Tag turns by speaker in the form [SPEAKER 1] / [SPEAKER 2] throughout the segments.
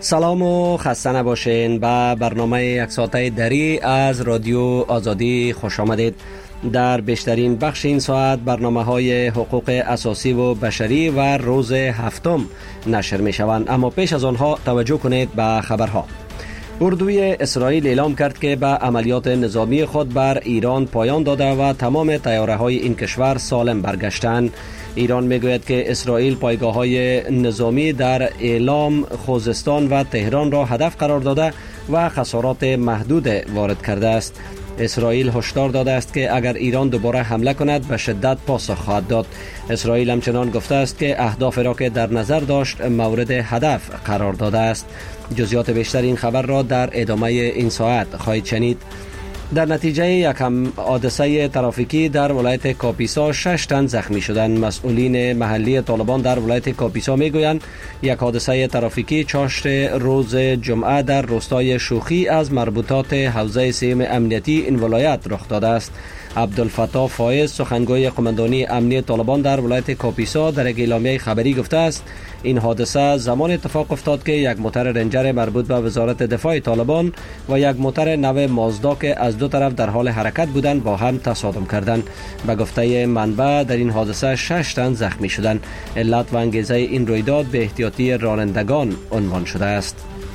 [SPEAKER 1] سلام و خسته نباشین. به برنامه یک ساعته دری از رادیو آزادی خوش آمدید. در بیشترین بخش این ساعت برنامه های حقوق اساسی و بشری و روز هفتم نشر می شوند، اما پیش از آنها توجه کنید به خبرها. اردوی اسرائیل اعلام کرد که به عملیات نظامی خود بر ایران پایان داده و تمام طیاره های این کشور سالم برگشتند. ایران میگوید که اسرائیل پایگاه های نظامی در ایلام، خوزستان و تهران را هدف قرار داده و خسارات محدود وارد کرده است. اسرائیل هشدار داده است که اگر ایران دوباره حمله کند به شدت پاسخ خواهد داد. اسرائیل همچنان گفته است که اهدافی را که در نظر داشت مورد هدف قرار داده است. جزئیات بیشتر این خبر را در ادامه این ساعت خواهید شنید. در نتیجه یک حادثه ترافیکی در ولایت کاپیسا 6 تن زخمی شدند. مسئولین محلی طالبان در ولایت کاپیسا میگویند یک حادثه ترافیکی چاشت روز جمعه در روستای شوخی از مربوطات حوزه سیم امنیتی این ولایت رخ داده است. عبدالفتاح فایز، سخنگوی قماندانی امنی طالبان در ولایت کاپیسا، در یک اعلامیه خبری گفته است این حادثه زمان اتفاق افتاد که یک موتر رنجر مربوط به وزارت دفاع طالبان و یک موتر نو مازدا که از دو طرف در حال حرکت بودند با هم تصادم کردند. به گفته منبع در این حادثه 6 تن زخمی شدند. علت و انگیزه این رویداد به احتیاطی رانندگان عنوان شده است.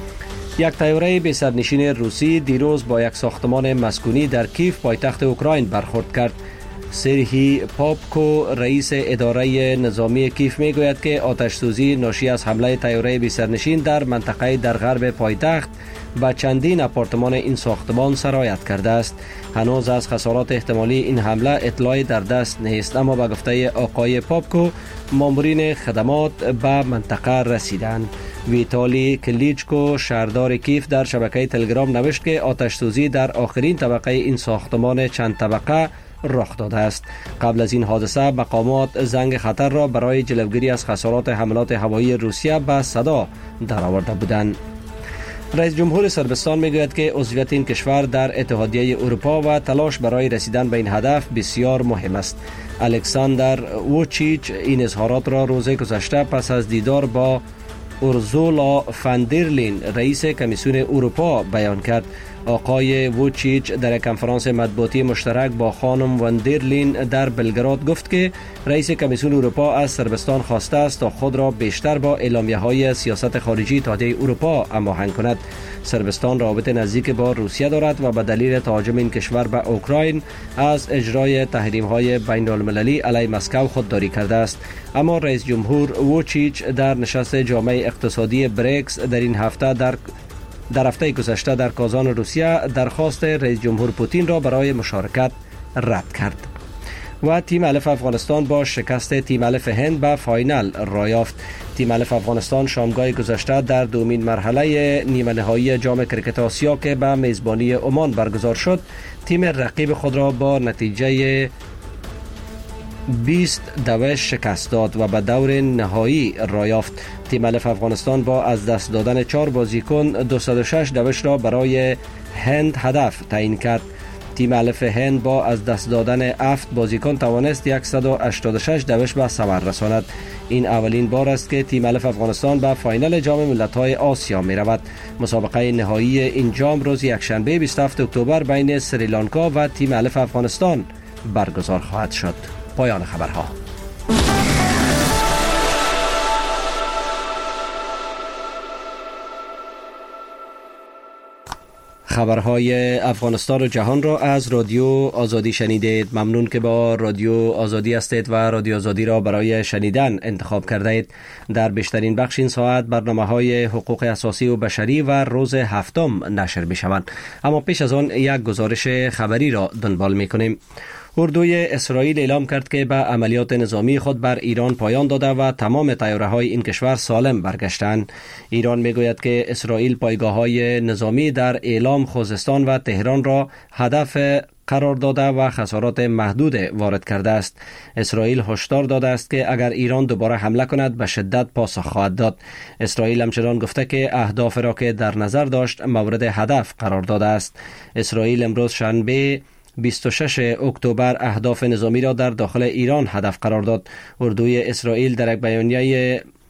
[SPEAKER 1] یک طیاره بی سرنشین روسی دیروز با یک ساختمان مسکونی در کیف پایتخت اوکراین برخورد کرد. سرهی پاپکو، رئیس اداره نظامی کیف میگوید که آتش سوزی ناشی از حمله طیاره بی سرنشین در منطقه در غرب پایتخت به چندین آپارتمان این ساختمان سرایت کرده است. هنوز از خسارات احتمالی این حمله اطلاعی در دست نیست، اما به گفته آقای پاپکو مامورین خدمات به منطقه رسیدند. ویتالی کلیچکو، شهردار کیف، در شبکه تلگرام نوشت که آتش سوزی در آخرین طبقه این ساختمان چند طبقه رخ داده است. قبل از این حادثه مقامات زنگ خطر را برای جلوگیری از خسارات حملات هوایی روسیه به صدا درآورده بودند. رئیس جمهور صربستان میگوید که عضویت این کشور در اتحادیه اروپا و تلاش برای رسیدن به این هدف بسیار مهم است. الکساندر ووچیچ این اظهارات را روز گذشته پس از دیدار با اورزولا فاندرلین، رئیس کمیسیون اروپا، بیان کرد. آقای ووچیچ در کنفرانس مطبوعاتی مشترک با خانم واندرلین در بلگراد گفت که رئیس کمیسیون اروپا از صربستان خواسته است تا خود را بیشتر با اعلامیه‌های سیاست خارجی اتحادیه اروپا هماهنگ کند. صربستان رابطه نزدیک با روسیه دارد و به دلیل تهاجم این کشور به اوکراین از اجرای تحریم‌های بین‌المللی علیه مسکو خودداری کرده است. اما رئیس جمهور ووچیچ در نشست جامعه اقتصادی بریکس در این هفته در هفته گذشته در کازان روسیه درخواست رئیس جمهور پوتین را برای مشارکت رد کرد. و تیم الف افغانستان با شکست تیم الف هند به فاینال را یافت. تیم الف افغانستان شامگاه گذشته در دومین مرحله نیمه نهایی جام کرکت آسیا که به میزبانی عمان برگزار شد، تیم رقیب خود را با نتیجه 20-2 شکست داد و به دور نهایی را یافت. تیم الف افغانستان با از دست دادن 4 بازیکن 206 دوش را برای هند هدف تعیین کرد. تیم الف هند با از دست دادن 7 بازیکن توانست 186 دوش به ثمر رساند. این اولین بار است که تیم الف افغانستان به فاینال جام ملت‌های آسیا می رود. مسابقه نهایی این جام روز یکشنبه 27 اکتبر بین سریلانکا و تیم الف افغانستان برگزار خواهد شد. پایان خبرها. خبرهای افغانستان و جهان را از رادیو آزادی شنیدید. ممنون که با رادیو آزادی هستید و رادیو آزادی را برای شنیدن انتخاب کردید. در بیشترین بخش این ساعت برنامه‌های حقوق اساسی و بشری و روز هفتم نشر می‌شوند، اما پیش از آن یک گزارش خبری را دنبال می‌کنیم. اردوی اسرائیل اعلام کرد که به عملیات نظامی خود بر ایران پایان داده و تمام طیاره‌های این کشور سالم برگشتند. ایران میگوید که اسرائیل پایگاه‌های نظامی در ایلام، خوزستان و تهران را هدف قرار داده و خسارات محدود وارد کرده است. اسرائیل هشدار داده است که اگر ایران دوباره حمله کند به شدت پاسخ خواهد داد. اسرائیل همچنان گفته که اهداف را که در نظر داشت مورد هدف قرار داده است. اسرائیل امروز شنبه 26 اکتبر اهداف نظامی را در داخل ایران هدف قرار داد. اردوی اسرائیل در یک بیانیه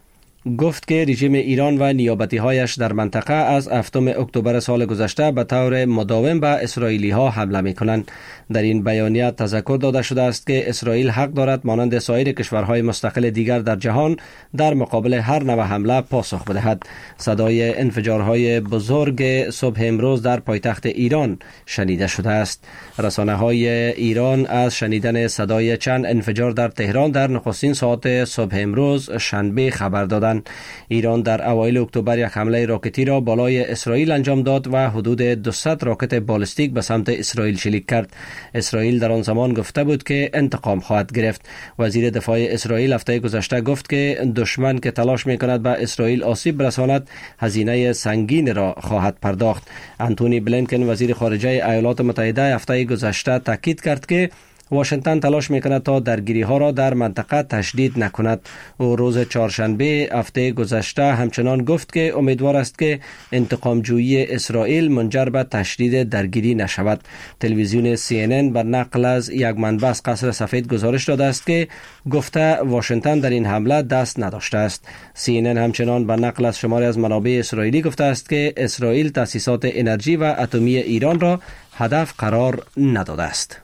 [SPEAKER 1] گفت که رژیم ایران و نیابتی‌هایش در منطقه از 7 اکتبر سال گذشته به طور مداوم به اسرائیلی‌ها حمله می‌کنند. در این بیانیه تذکر داده شده است که اسرائیل حق دارد مانند سایر کشورهای مستقل دیگر در جهان در مقابل هر نوع حمله پاسخ بدهد. صدای انفجارهای بزرگ صبح امروز در پایتخت ایران شنیده شده است. رسانه‌های ایران از شنیدن صدای چند انفجار در تهران در نخستین ساعات صبح امروز شنبه خبر دادند. ایران در اوایل اکتبر یک حمله راکتی را بالای اسرائیل انجام داد و حدود 200 راکت بالستیک به سمت اسرائیل شلیک کرد. اسرائیل در آن زمان گفته بود که انتقام خواهد گرفت. وزیر دفاع اسرائیل هفته گذشته گفت که دشمن که تلاش می‌کند به اسرائیل آسیب برساند هزینه سنگین را خواهد پرداخت. آنتونی بلینکن وزیر خارجه ایالات متحده هفته گذشته تاکید کرد که واشنگتن تلاش میکند تا درگیری ها را در منطقه تشدید نکند. او روز چهارشنبه هفته گذشته همچنان گفت که امیدوار است که انتقام جویی اسرائیل منجر به تشدید درگیری نشود. تلویزیون CNN بر نقل از یک منبع از قصر سفید گزارش داده است که گفته واشنگتن در این حمله دست نداشته است. CNN همچنان بر نقل از شماری از منابع اسرائیلی گفته است که اسرائیل تأسیسات انرژی و اتمی ایران را هدف قرار نداده است.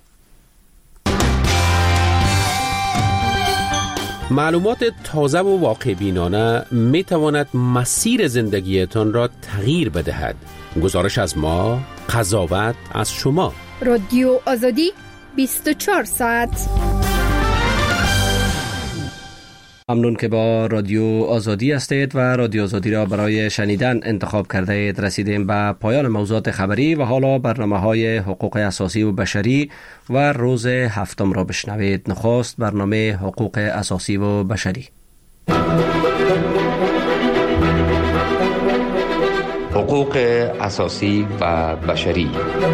[SPEAKER 2] معلومات تازه و واقع بینانه می تواند مسیر زندگیتان را تغییر بدهد. گزارش از ما، قضاوت از شما.
[SPEAKER 3] رادیو آزادی 24 ساعت.
[SPEAKER 1] ممنون که با رادیو آزادی هستید و رادیو آزادی را برای شنیدن انتخاب کرده اید. رسیدیم به پایان موضوعات خبری و حالا برنامه‌های حقوق اساسی و بشری و روز هفتم را بشنوید. نخست برنامه حقوق اساسی و بشری.
[SPEAKER 4] حقوق اساسی و بشری.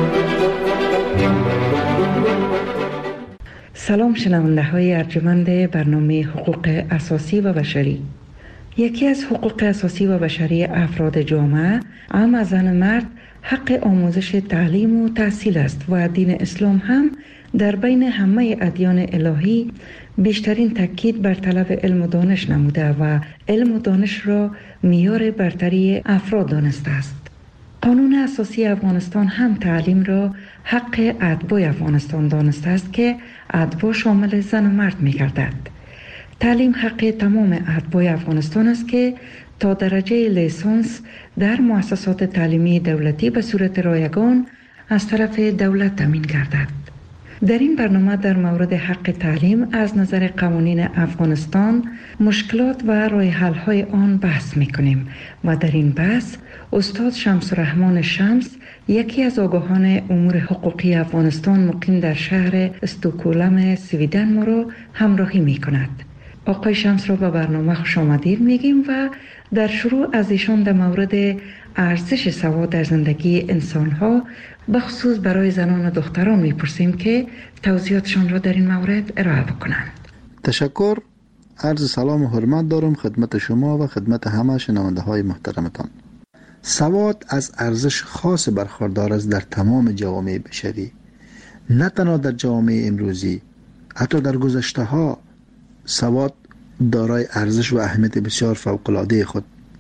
[SPEAKER 5] سلام شنونده های ارجمند برنامه حقوق اساسی و بشری. یکی از حقوق اساسی و بشری افراد جامعه هم از زن مرد حق آموزش تعلیم و تحصیل است و دین اسلام هم در بین همه ادیان الهی بیشترین تاکید بر طلب علم و دانش نموده و علم و دانش را معیار برتری افراد دانسته است. قانون اساسی افغانستان هم تعلیم را حق اتباع افغانستان دانسته است که اتباع شامل زن و مرد می گردد. تعلیم حق تمام اتباع افغانستان است که تا درجه لیسانس در مؤسسات تعلیمی دولتی به صورت رایگان از طرف دولت تامین گردد. در این برنامه در مورد حق تعلیم از نظر قوانین افغانستان مشکلات و راه حل‌های آن بحث می‌کنیم و در این بحث استاد شمس الرحمن شمس، یکی از آگاهان امور حقوقی افغانستان مقیم در شهر استکهلم سویدن ما را همراهی می‌کند. آقای شمس را به برنامه خوش آمدید میگیم و در شروع از ایشان در مورد ارزش سواد در زندگی انسان‌ها به خصوص برای زنان و دختران میپرسیم که توضیحاتشان را در این مورد ارائه بکنند.
[SPEAKER 6] تشکر. عرض سلام و حرمت دارم خدمت شما و خدمت همه شنونده های محترمتان. سواد از ارزش خاص برخوردار است در تمام جوامع بشری، نه تنها در جوامع امروزی، حتی در گذشته ها سواد دارای ارزش و اهمیت بسیار فوق‌العاده خود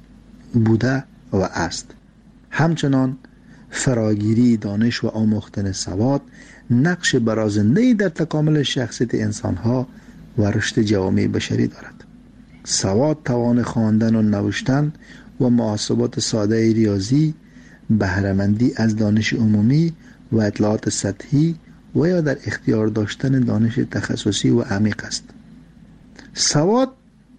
[SPEAKER 6] بوده و است. همچنان فراگیری دانش و آموختن سواد نقش برازنده‌ای در تکامل شخصیت انسان‌ها و رشد جوامع بشری دارد. سواد توان خواندن و نوشتن و محاسبات ساده ریاضی، بهره‌مندی از دانش عمومی و اطلاعات سطحی و یا در اختیار داشتن دانش تخصصی و عمیق است. سواد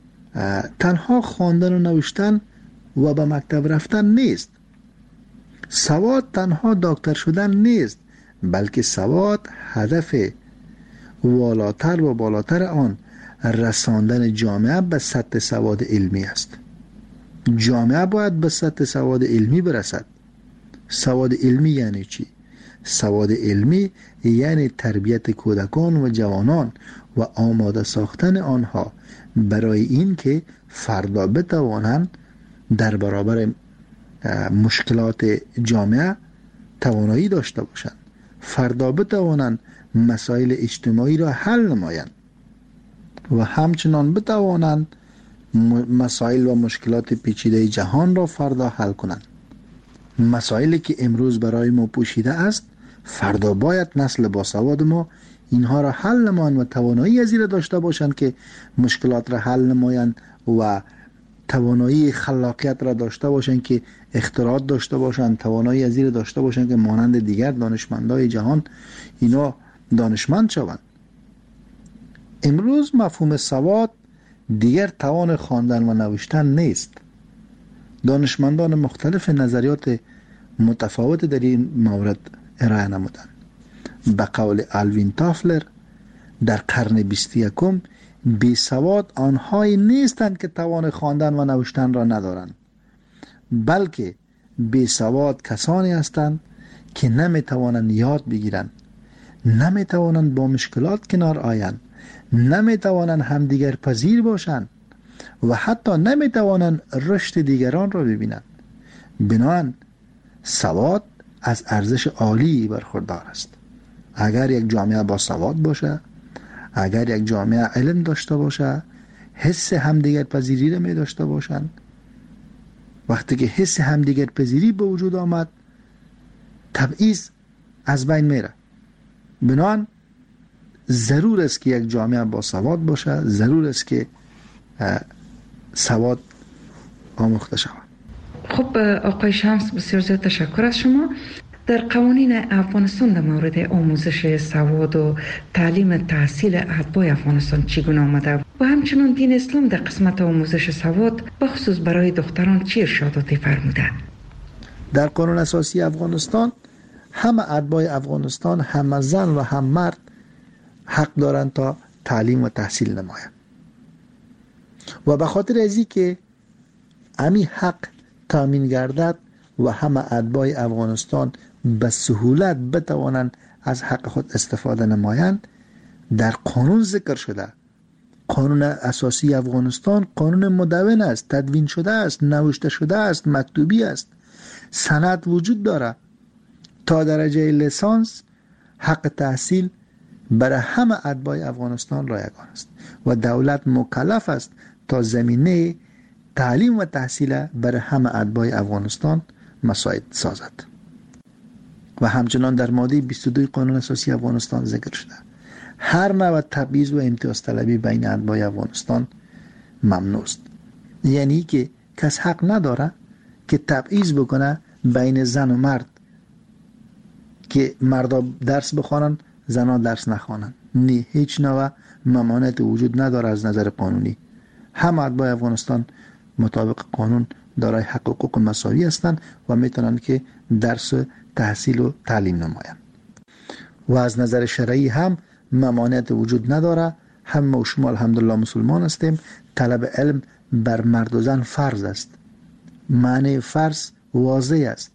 [SPEAKER 6] تنها خواندن و نوشتن و به مکتب رفتن نیست. سواد تنها دکتر شدن نیست، بلکه سواد هدف والاتر و بالاتر آن رساندن جامعه به سطح سواد علمی است. جامعه باید به سطح سواد علمی برسد. سواد علمی یعنی چی؟ سواد علمی یعنی تربیت کودکان و جوانان و آماده ساختن آنها برای این که فردا بتوانند در برابر مشکلات جامعه توانایی داشته باشند، فردا بتوانند مسائل اجتماعی را حل نمایند و همچنان بتوانند مسائل و مشکلات پیچیده جهان را فردا حل کنند. مسائلی که امروز برای ما پوشیده است، فردا باید نسل باسواد ما اینها را حل نمایند و توانایی از این داشته باشند که مشکلات را حل نمایند و توانایی خلاقیت را داشته باشند که اختراعات داشته باشند، توانایی از این داشته باشند که مانند دیگر دانشمندای جهان اینا دانشمند شوند. امروز مفهوم سواد دیگر توان خواندن و نوشتن نیست. دانشمندان مختلف نظریات متفاوت در این مورد ارائه نمودند. به قول آلوین تافلر در قرن 21 بی سواد آنهایی نیستند که توان خواندن و نوشتن را ندارند، بلکه بی سواد کسانی هستند که نمیتوانند یاد بگیرند، نمیتوانند با مشکلات کنار آیند، نمیتوانند همدیگر پذیر باشند و حتی نمیتوانند رشد دیگران را ببینند. بنابراین سواد از ارزش عالی برخوردار است. اگر یک جامعه با سواد باشه، اگر یک جامعه علم داشته باشه، حس همدیگر پذیری را می داشته باشند، وقتی که حس همدیگر پذیری به وجود آمد، تبعیض از بین میره. بنابراین ضرور است که یک جامعه با سواد باشه، ضرور است که سواد آموخته شود.
[SPEAKER 5] خب آقای شمس، بسیار زیاد تشکر از شما. در قوانین افغانستان در مورد آموزش سواد و تعلیم تحصیل اتباع افغانستان چگونه آمده و همچنان دین اسلام در قسمت آموزش سواد بخصوص برای دختران چه ارشاداتی فرموده؟
[SPEAKER 6] در قانون اساسی افغانستان همه اتباع افغانستان، هم زن و هم مرد حق دارند تا تعلیم و تحصیل نمایند و به خاطر ازی که امی حق تامین گردد و همه اتباع افغانستان به سهولت بتوانند از حق خود استفاده نمایند، در قانون ذکر شده. قانون اساسی افغانستان قانون مدون است، تدوین شده است، نوشته شده است، مکتوبی است، سند وجود داره. تا درجه لیسانس حق تحصیل برای همه اتباع افغانستان رایگان است و دولت مکلف است تا زمینه تعلیم و تحصیل برای همه اتباع افغانستان مساعد سازد. و همچنان در ماده 22 قانون اساسی افغانستان ذکر شده هر نوع تبعیض و امتیاز طلبی بین اتباع افغانستان ممنوع است. یعنی که کس حق نداره که تبعیض بکنه بین زن و مرد، که مردا درس بخوانند زنها درس نخوانند. نه، هیچ نوع ممانعت وجود نداره از نظر قانونی. همه اتباع افغانستان مطابق قانون دارای حق و حقوق مساوی هستند و میتونند که درس تحصیل و تعلیم نمایند. و از نظر شرعی هم ممانعت وجود نداره. هم و شما الحمدلله مسلمان هستیم. طلب علم بر مرد و زن فرض است. معنی فرض واضح است.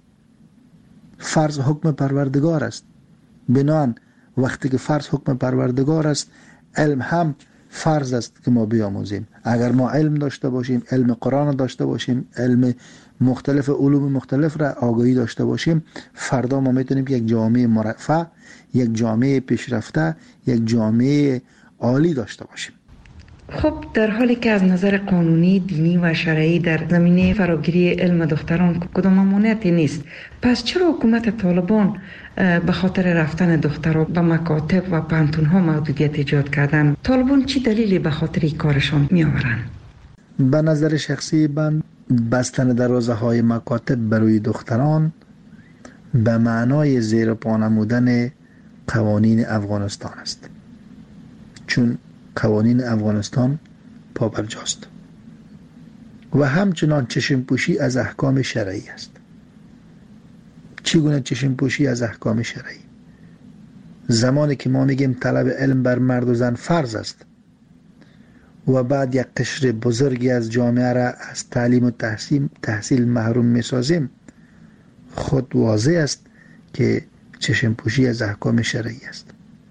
[SPEAKER 6] فرض حکم پروردگار است. بنابراین وقتی که فرض حکم پروردگار است، علم هم فرض است که ما بیاموزیم. اگر ما علم داشته باشیم، علم قرآن داشته باشیم، علم مختلف علوم مختلف را آگاهی داشته باشیم، فردا ما میتونیم یک جامعه مرفه، یک جامعه پیشرفته، یک جامعه عالی داشته باشیم.
[SPEAKER 5] خب در حالی که از نظر قانونی، دینی و شرعی در زمینه فراگیری علم دختران کدام ممانعتی نیست، پس چرا حکومت طالبان به خاطر رفتن دختران به مکاتب و پانتون‌ها محدودیت ایجاد کردن؟ طالبان چی دلیلی به خاطر این کارشان می آورند؟
[SPEAKER 6] به نظر شخصی من بستن دروازه های مکاتب برای دختران به معنای زیر پا نمودن قوانین افغانستان است، چون قوانین افغانستان پابرجاست و همچنان چشم پوشی از احکام شرعی است. چگونه چشم پوشی از احکام شرعی؟ زمانی که ما میگیم طلب علم بر مرد و زن فرض است و بعد یک قشر بزرگی از جامعه را از تعلیم و تحصیل محروم میسازیم، خود واضح است که چشم پوشی از احکام شرعی است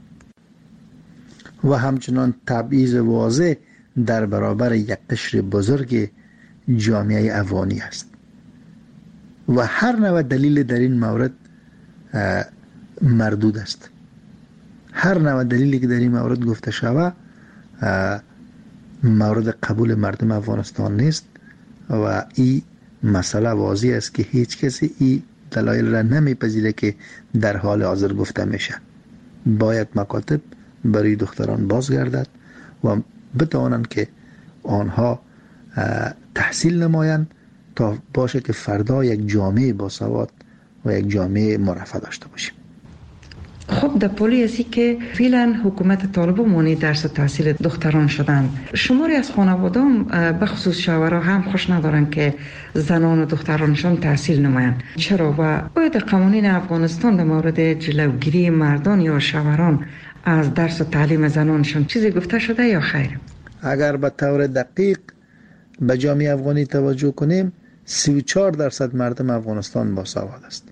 [SPEAKER 6] و همچنان تبعیض واضح در برابر یک قشر بزرگ جامعه افغانی است و هر نوع دلیل در این مورد مردود است. هر نوع دلیلی که در این مورد گفته شود مورد قبول مردم افغانستان نیست و این مسئله واضح است که هیچ کسی این دلایل را نمیپذیره که در حال حاضر گفته میشه. باید مکاتب برای دختران بازگردد و بتوانند که آنها تحصیل نمایند تا باشه که فردا یک جامعه باسواد و یک جامعه مرفه داشته باشیم.
[SPEAKER 5] خب در پولی هستی که فعلا حکومت طالبان مانع درس و تحصیل دختران شدن. شماری از خانوادان به خصوص شوهرها هم خوش ندارن که زنان و دخترانشان تحصیل نمایند. چرا؟ و باید قوانین افغانستان در مورد جلوگیری مردان یا شوهران از درس و تعلیم زنانشان چیزی گفته شده یا خیر؟
[SPEAKER 6] اگر به طور دقیق به جامعه افغانی توجه کنیم 34% مردم افغانستان باسواد است.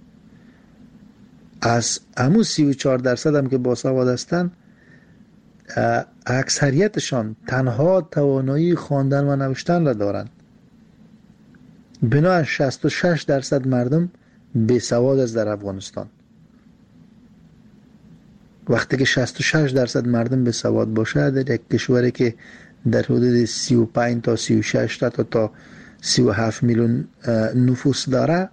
[SPEAKER 6] از همون 34% هم که باسواد هستند اکثریتشان تنها توانایی خواندن و نوشتن را دارند. بنابراین 66% مردم بیسواد است در افغانستان. وقتی که 66% مردم بیسواد باشه در یک کشوری که در حدود 35 تا 36 تا 37 میلیون نفوس داره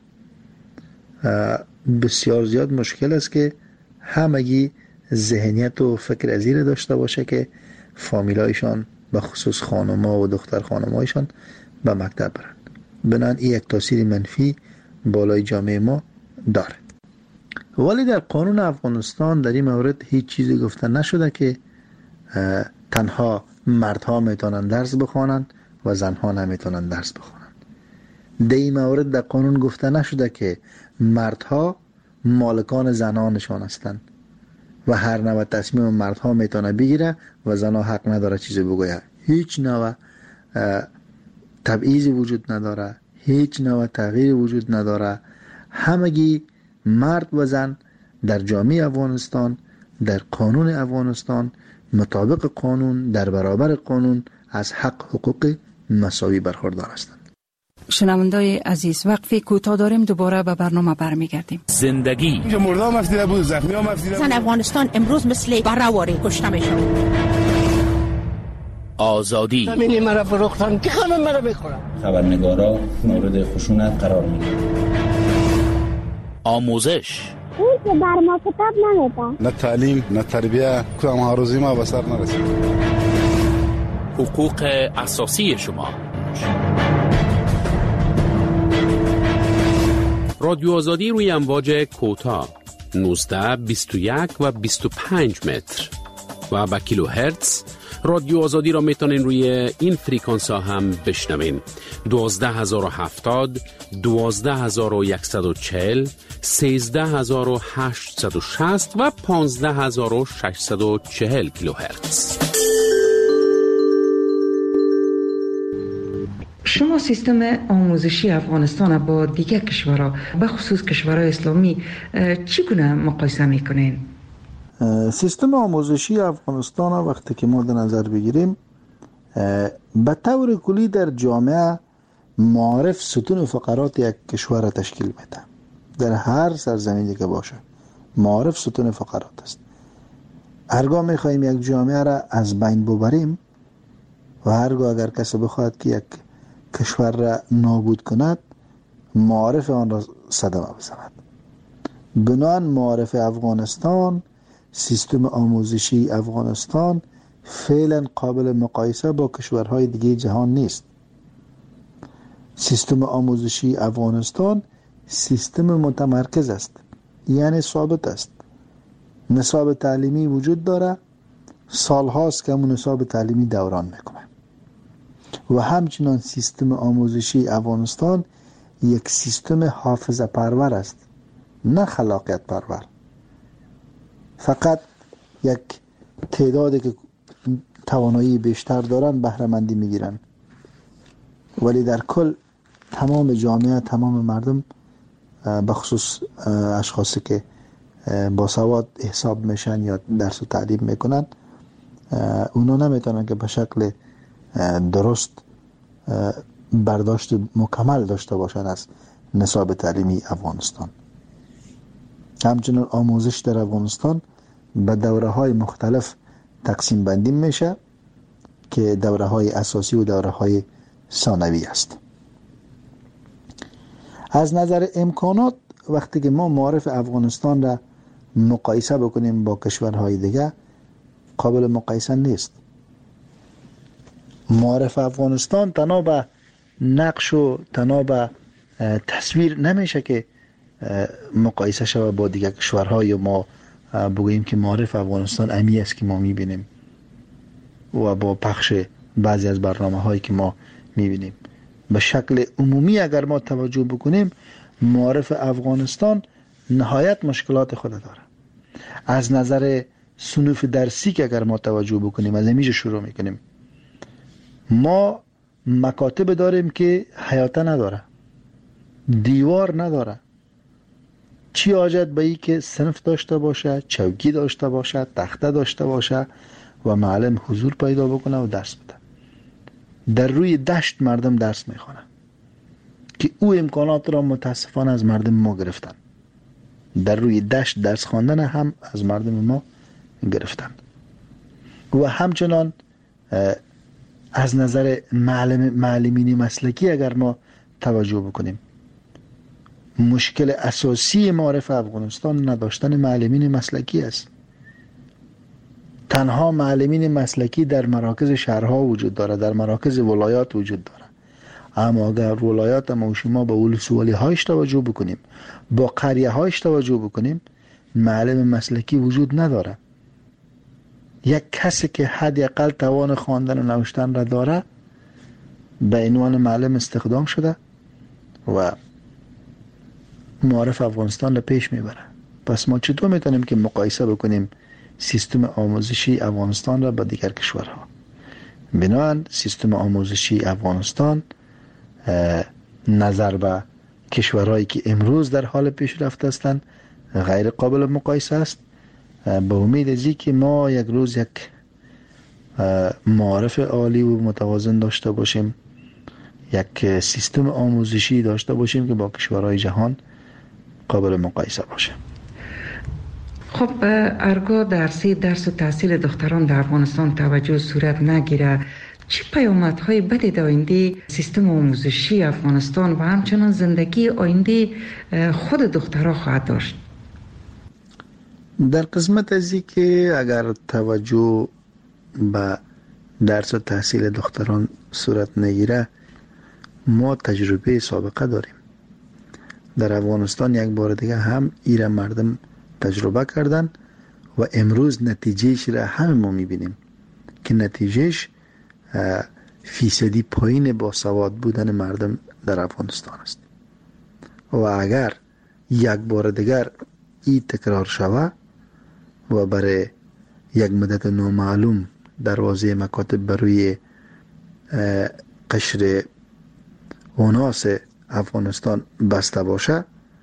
[SPEAKER 6] بسیار زیاد مشکل است که همگی ذهنیت و فکر ازیر داشته باشه که فامیلایشان به خصوص خانم‌ها و دختر خانم‌هایشان به مکتب برند. بنابراین این یک تاثیر منفی بالای جامعه ما داره. ولی در قانون افغانستان در این مورد هیچ چیزی گفته نشده که تنها مردها میتونن درس بخوانند و زنها نمیتونن درس بخوانند. در این مورد در قانون گفته نشده که مردها مالکان زنانشان هستند و هر نوع تصمیم مردها میتونه بگیره و زنها حق نداره چیزی بگوید. هیچ نوع تبعیضی وجود نداره، هیچ نوع تغییری وجود نداره. همگی مرد و زن در جامعه افغانستان در قانون افغانستان مطابق قانون در برابر قانون از حق حقوق مساوی برخوردار هستند.
[SPEAKER 7] شنوندای عزیز وقفه کوتاه داریم، دوباره به برنامه برمیگردیم.
[SPEAKER 2] زندگی
[SPEAKER 8] اینجا مردم مفیده بود، زخمی ها مفیده بود.
[SPEAKER 9] افغانستان امروز مثل براواری کشته میشود.
[SPEAKER 2] آزادی
[SPEAKER 10] همین مرا فروختن که همه مرا بخورن.
[SPEAKER 11] خبرنگارا مورد خشونت قرار میگیرن.
[SPEAKER 2] آموزش
[SPEAKER 12] اون که بر ما کتاب نمیده.
[SPEAKER 8] نه تعلیم نه تربیه کدام هاروزی ما به سر نرسید.
[SPEAKER 2] حقوق اساسی شما. رادیو آزادی روی امواج کوتاه 19 21 و 25 متر و با کیلو هرتز. رادیو آزادی را میتونین روی این فریکانس ها هم بشنوین. 12070 12140 13860 و 15640 کیلو هرتز.
[SPEAKER 5] شما سیستم آموزشی افغانستان با دیگر کشورها به خصوص کشورهای اسلامی چگونه مقایسه میکنین؟
[SPEAKER 6] سیستم آموزشی افغانستان وقتی که ما در نظر بگیریم به طور کلی در جامعه معارف ستون فقرات یک کشور را تشکیل میده. در هر سرزمینی که باشه معارف ستون فقرات است. هرگاه میخواهیم یک جامعه را از بین ببریم و هرگاه اگر کسی بخواهد که یک کشور را نابود کند معارف آن را صدمه بزند. بنان معارف افغانستان سیستم آموزشی افغانستان فعلا قابل مقایسه با کشورهای دیگه جهان نیست. سیستم آموزشی افغانستان سیستم متمرکز است، یعنی ثابت است. نصاب تعلیمی وجود داره، سالهاست که همون نصاب تعلیمی دوران میکنه و همچنان سیستم آموزشی افغانستان یک سیستم حافظه پرور است، نه خلاقیت پرور. فقط یک تعدادی که توانایی بیشتر دارن بهره مندی میگیرن، ولی در کل تمام جامعه، تمام مردم به خصوص اشخاصی که با سواد حساب میشن یا درس و تعلیم میکنن اونا نمیتونن که به شکل درست برداشت مکمل داشته باشن از نصاب تعلیمی افغانستان. همچنین آموزش در افغانستان به دوره های مختلف تقسیم بندی میشه. که دوره های اساسی و دوره های ثانوی است. از نظر امکانات وقتی که ما معارف افغانستان را مقایسه بکنیم با کشورهای دیگه قابل مقایسه نیست. معارف افغانستان تنها به نقش و تنها به تصویر نمیشه که مقایسه شود با دیگر کشورها یا ما بگوییم که معارف افغانستان امی است که ما میبینیم و با پخش بعضی از برنامه هایی که ما میبینیم. به شکل عمومی اگر ما توجه بکنیم معارف افغانستان نهایت مشکلات خود داره. از نظر صنوف درسی که اگر ما توجه بکنیم از اینجا شروع میکنیم، ما مکاتب داریم که حیاته نداره، دیوار نداره. چی حاجت به این که صنف داشته باشه، چوکی داشته باشه، تخته داشته باشه و معلم حضور پیدا بکنه و درس بده. در روی دشت مردم درس میخوانن که او امکانات را متاسفانه از مردم ما گرفتن. در روی دشت درس خواندن هم از مردم ما گرفتن. و همچنان از نظر معلمین مسلکی اگر ما توجه بکنیم، مشکل اساسی معارف افغانستان نداشتن معلمین مسلکی است. تنها معلمین مسلکی در مراکز شهرها وجود داره، در مراکز ولایات وجود داره. اما اگر ولایات ما و شما به ولسوالی هایش توجه بکنیم، با قریه هایش توجه بکنیم، معلم مسلکی وجود نداره. یک کسی که حداقل توان خواندن و نوشتن را داره به عنوان معلم استخدام شده و معارف افغانستان را پیش میبره. پس ما چطور میتونیم که مقایسه بکنیم سیستم آموزشی افغانستان را با دیگر کشورها؟ بنابراین سیستم آموزشی افغانستان نظر به کشورهایی که امروز در حال پیشرفت هستند غیر قابل مقایسه است. به امید از که ما یک روز یک معارف عالی و متوازن داشته باشیم، یک سیستم آموزشی داشته باشیم که با کشورهای جهان قابل مقایسه باشه.
[SPEAKER 5] خب ارگاه درس و تحصیل دختران در افغانستان توجه صورت نگیره، چه پیامدهای بدی در آینده سیستم آموزشی افغانستان و همچنان زندگی آینده خود دخترها خواهد داشت؟
[SPEAKER 6] در قسمت از این که اگر توجه به درس و تحصیل دختران صورت نگیره، ما تجربه سابقه داریم. در افغانستان یک بار دیگه هم ایره مردم تجربه کردن و امروز نتیجهش را همه ما میبینیم که نتیجهش فیصدی پایین با سواد بودن مردم در افغانستان است. و اگر یک بار دیگر این تکرار شود و برای یک مدت نامعلوم دروازه مکاتب بروی قشر اوناس افغانستان بسته باشه،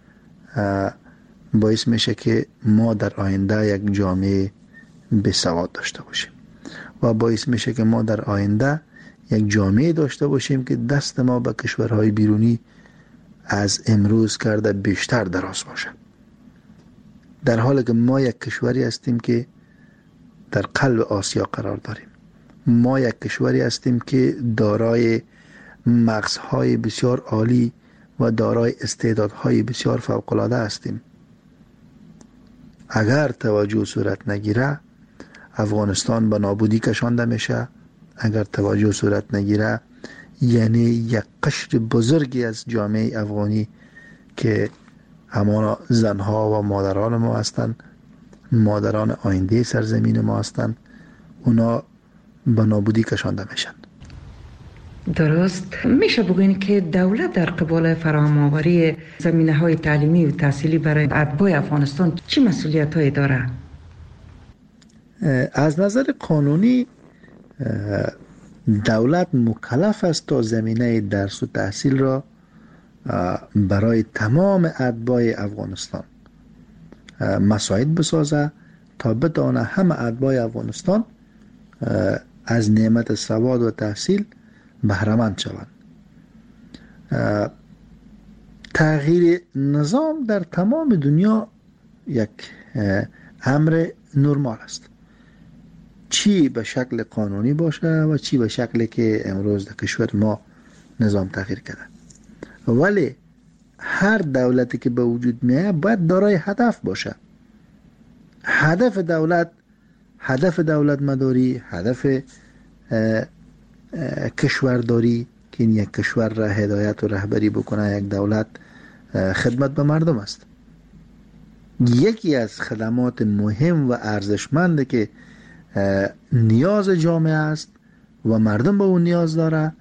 [SPEAKER 6] باعث میشه که ما در آینده یک جامعه بسواد داشته باشیم و باعث میشه که ما در آینده یک جامعه داشته باشیم که دست ما به کشورهای بیرونی از امروز کرده بیشتر دراز باشه، در حالی که ما یک کشوری هستیم که در قلب آسیا قرار داریم. ما یک کشوری هستیم که دارای مغزهای بسیار عالی و دارای استعدادهای بسیار فوق‌العاده هستیم. اگر توجه صورت نگیره افغانستان به نابودی کشانده میشه. اگر توجه صورت نگیره یعنی یک قشر بزرگی از جامعه افغانی که همانا زنها و مادران ما هستند، مادران آینده سرزمین ما هستند، اونا به نابودی کشانده میشن.
[SPEAKER 5] درست. میشه بگوین که دولت در قبال فراهم‌آوری زمینه‌های تعلیمی و تحصیلی برای اتباع افغانستان چه مسئولیت‌هایی داره؟
[SPEAKER 6] از نظر قانونی دولت مکلف است تا زمینه درس و تحصیل را برای تمام اتباع افغانستان مساعد بسازه تا بتوانه همه اتباع افغانستان از نعمت سواد و تحصیل بهره‌مند شوند. تغییر نظام در تمام دنیا یک امر نرمال است. چی به شکل قانونی باشه و چی به شکلی که امروز در کشور ما نظام تغییر کرده. ولی هر دولتی که به وجود میاد باید دارای هدف باشه. هدف دولت مداری، هدف کشورداری که این یک کشور را هدایت و رهبری بکنه، یک دولت خدمت به مردم است. یکی از خدمات مهم و ارزشمند که نیاز جامعه است و مردم به اون نیاز داره،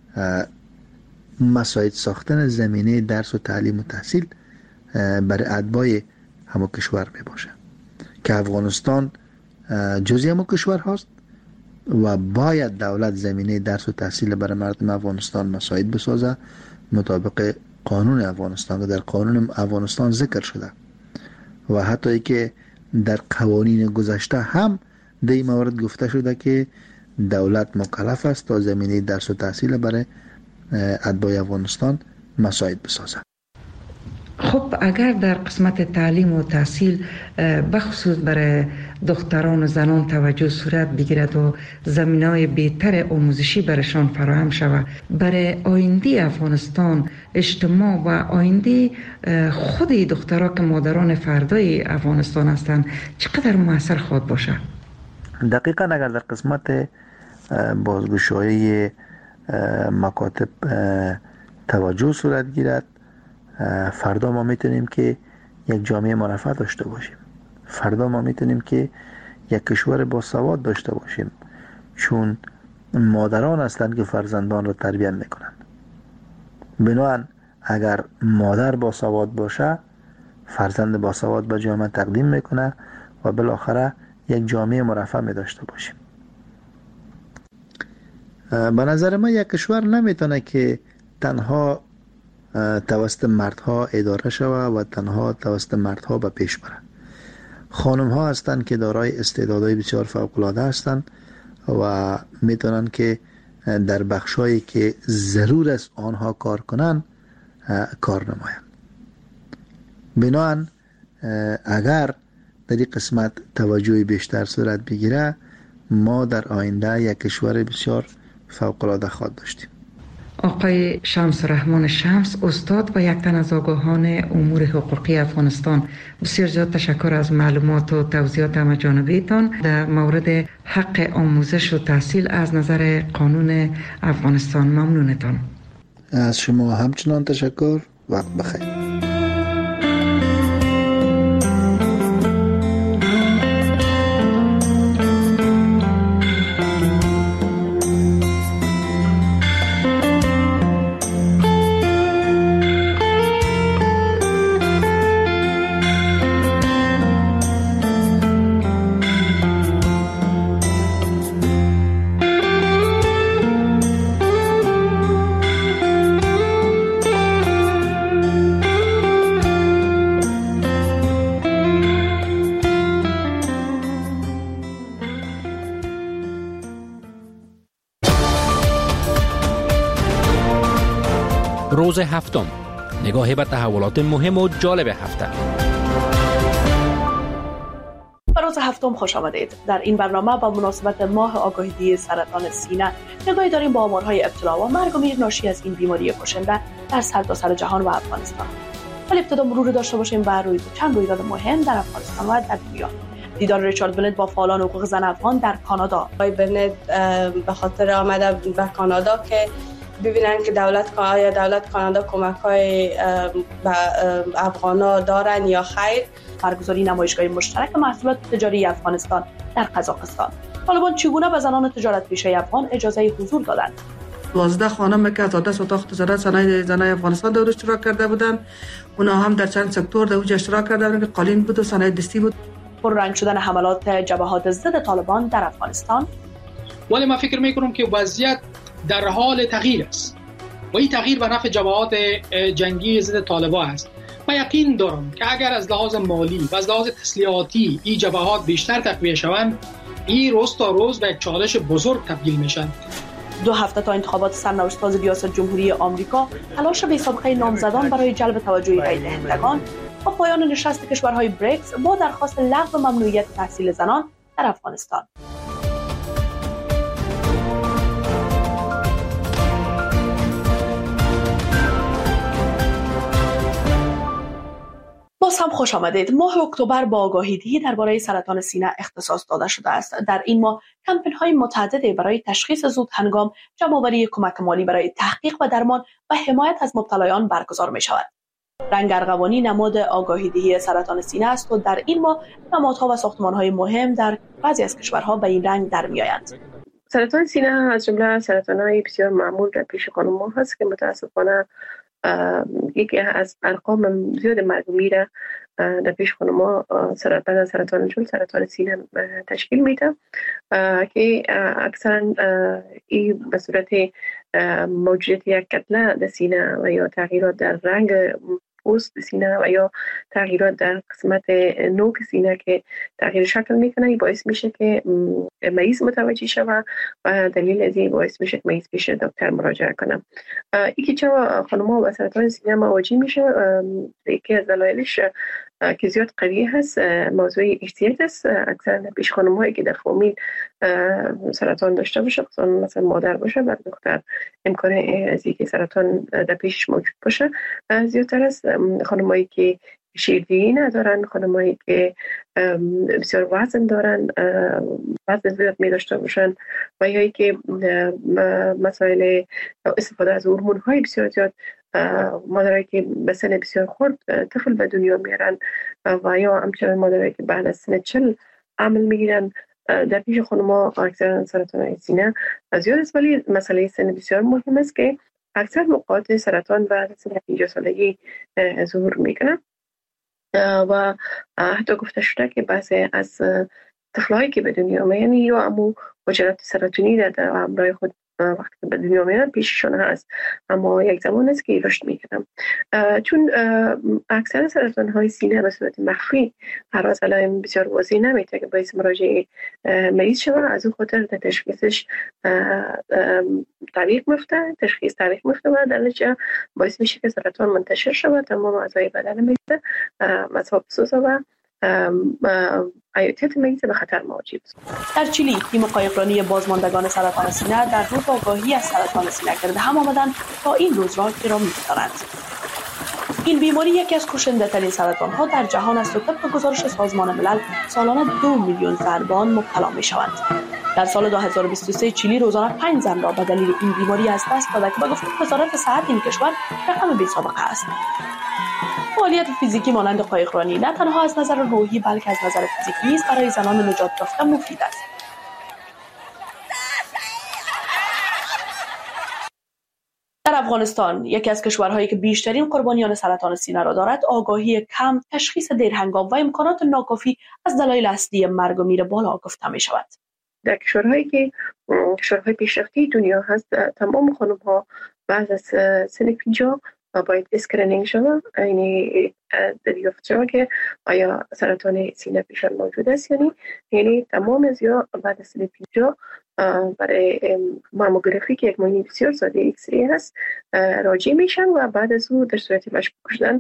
[SPEAKER 6] مساعد ساختن زمینه درس و تعلیم و تحصیل برای اتباع همون کشور می باشه که افغانستان جزئی همون کشور هست و باید دولت زمینه درس و تحصیل برای مردم افغانستان مساعد بسازه مطابق قانون افغانستان که در قانون افغانستان ذکر شده و حتی ای که در قوانین گذشته هم در این مورد گفته شده که دولت مکلف است تا زمینه درس و تحصیل برای اتباع افغانستان مساعد بسازه.
[SPEAKER 5] خب اگر در قسمت تعلیم و تحصیل بخصوص برای دختران و زنان توجه صورت بگیرد و زمینه‌های بهتر آموزشی برایشان فراهم شود، برای آینده افغانستان، اجتماع و آینده خود دخترها که مادران فردای افغانستان هستند چقدر مؤثر خواهد باشه؟
[SPEAKER 6] دقیقاً اگر در قسمت بازگشایی مکاتب توجه صورت گیرد، فردا ما میتونیم که یک جامعه مرفه داشته باشیم. فردا ما میتونیم که یک کشور با سواد داشته باشیم، چون مادران هستند که فرزندان را تربیت میکنند. بنابراین اگر مادر با سواد باشه، فرزند با سواد به جامعه تقدیم میکنه و بالاخره یک جامعه مرفه می داشته باشیم. به نظر من یک کشور نمیتونه که تنها توسط مردها اداره شود و تنها توسط مردها به پیش بره. خانم ها هستند که دارای استعدادهای بسیار فوق العاده هستند و میتونن که در بخشایی که ضرور است آنها کار کنن کار نمایند. بنابراین اگر در این قسمت توجه بیشتر صورت بگیره، ما در آینده یک کشور بسیار فوق العاده خواهد داشتیم.
[SPEAKER 5] آقای شمس رحمان شمس، استاد و یک تن از آگاهان امور حقوقی افغانستان، بسیار زیاد تشکر از معلومات و توضیحات همه‌جانبه‌تان در مورد حق آموزش و تحصیل از نظر قانون افغانستان. ممنونتان.
[SPEAKER 6] از شما همچنان تشکر. وقت بخیر.
[SPEAKER 2] روز هفتم، نگاهی به تحولات مهم و جالب هفته.
[SPEAKER 13] به روز هفتم خوش آمدید. در این برنامه با مناسبت ماه آگاهی سرطان سینه نگاهی داریم با آمارهای ابتلا و مرگ و میر ناشی از این بیماری کشنده در سرتاسر جهان و افغانستان. ولی ابتدا مرور داشته باشیم بر چند رویداد مهم در افغانستان و در دنیا. دیدار ریچارد بنت با فعالان حقوق زن افغان در کانادا.
[SPEAKER 14] آقای بنت به خاطر آمده به کانادا که ببینن که دولت کانادا کمک‌های به افغانا دارن یا خیر.
[SPEAKER 13] برگزاری نمایشگاه مشترک محصولات تجاری افغانستان در قزاقستان. طالبان چگونه به زنان تجارت پیشه افغان اجازه حضور دادند؟
[SPEAKER 15] 12 خانم که از عهده اتاق تجارت صنایع زنای افغانستان در اشتراک کرده بودند، اونا هم در چند سکتور در اونجا اشتراک کرده بودند که قالین بود و صنایع دستی بود.
[SPEAKER 13] پررنگ شدن حملات جبهات ضد طالبان در افغانستان.
[SPEAKER 16] ولی من فکر می‌کنم که وضعیت در حال تغییر است و این تغییر به نفع جبهات جنگی ضد طالبان است. من یقین دارم که اگر از لحاظ مالی و از لحاظ تسلیحاتی این جبهات بیشتر تقویت شوند، این روز تا روز به یک چالش بزرگ تبدیل میشن.
[SPEAKER 13] 2 هفته تا انتخابات سرنوشت‌ساز ریاست جمهوری آمریکا، تلاش بی سابقه نامزدان برای جلب توجه رای دهندگان و پایان نشست کشورهای بریکس با درخواست لغو ممنوعیت تحصیل زنان در افغانستان. باز هم خوش آمدید. ماه اکتبر با آگاهی‌دهی درباره سرطان سینه اختصاص داده شده است. در این ماه کمپین‌های متعددی برای تشخیص زود هنگام، جمع‌آوری کمک مالی برای تحقیق و درمان و حمایت از مبتلایان برگزار می‌شود. رنگ ارغوانی نماد آگاهی‌دهی سرطان سینه است و در این ماه نمادها و ساختمان‌های مهم در بعضی از کشورها به این رنگ در می‌آیند.
[SPEAKER 17] سرطان سینه از جمله سرطان‌های بسیار معمول در پیش خانم‌ها هست که متأسفانه یکی از ارقام زیاد مرگ و میر در پیش خانم‌ها سرطان جلد، سرطان سینه تشکیل میده که اکثرا این به صورت موجودیت یک کتله در سینه و یا تغییرات در رنگ پوست سینه و یا تغییرات در قسمت نوک سینه که تغییر شکل میکنه باعث میشه که مریض متوجه شود و دلیل از این باعث میشه که مریض پیش دکتر مراجعه کنه. یکی چرا خانم‌ها با سرطان سینه مواجه میشه، یکی از دلایلش که زیاد قوی هست موضوع ارثیت است. اکثرا پیش خانم‌هایی که در فامیل سرطان داشته باشه، مثلا مادر باشه و دختر امکان از اینکه سرطان در پیشش موجود باشه زیادتر است. خانم‌هایی که شیردهی ندارن، خانم‌هایی که بسیار وزن دارن، وزن زیاد می داشته باشن و یا که مسائل استفاده از هورمون‌های بسیار زیاد، مادرایی که به سن بسیار خرد طفل به دنیا میارن و یا همچنین مادرایی که بعد از سن 40 عمل میگیرن، در پیش خانم‌ها اکثرا سرطان سینه زیاد است. ولی مسئله سن بسیار مهم است که اکثر موقعات سرطان بعد از سن 50 سالگی ظهور میکنه و حتی گفته شده که بعضی از طفلایی که به دنیا میان یا امو حجرات سرطانی در همراه خود وقتی به دنیا میان پیششون هست، اما یک زمان است که رشد میکنن. چون اکثر سرطان های سینه به صورت مخفی هر از علائم بسیار واضح نمیده که باعث مراجعه مریض شود، از اون خاطر تشخیصش تاریخ میفته و در نتیجه باعث میشه که سرطان منتشر شود، تمام اعضای بدن مریض مصاب بسازه و حیاتیت مریض به خطر مواجه است.
[SPEAKER 13] در چیلی تیم قایقرانی بازماندگان سرطان سینه در روز آگاهی از سرطان سینه گرد هم آمدند تا این روز را گرامی دارند. این بیماری یکی از کشنده ترین سرطان ها در جهان است و طبق گزارش سازمان ملل سالانه 2 میلیون ضربان مبتلا می شوند. در سال 2023 چیلی روزانه 5 زن را به دلیل این بیماری از دست داده که به گفته وزارت صحت این کشور رقم بی‌سابقه است. فعالیت فیزیکی مانند قایقرانی نه تنها از نظر روحی بلکه از نظر فیزیکی نیز برای زنان نجات یافته مفید است. در افغانستان، یکی از کشورهایی که بیشترین قربانیان سرطان سینه را دارد، آگاهی کم، تشخیص دیرهنگام و امکانات ناکافی از دلایل اصلی مرگ و میر بالا گفته می شود.
[SPEAKER 17] در کشورهای پیشرفته دنیا هست، تمام خانم‌ها بعد از سن 50 باید اسکرینینگ شود، یعنی دریافت شود که آیا سرطان سینه پیشان موجود است یا نه. یعنی تمام از یا بعد از سن 50 برای ماموگرافی که یک معاینه بسیار ساده ایکس ری هست راجع میشن و بعد از اون در صورت مشکوک شدن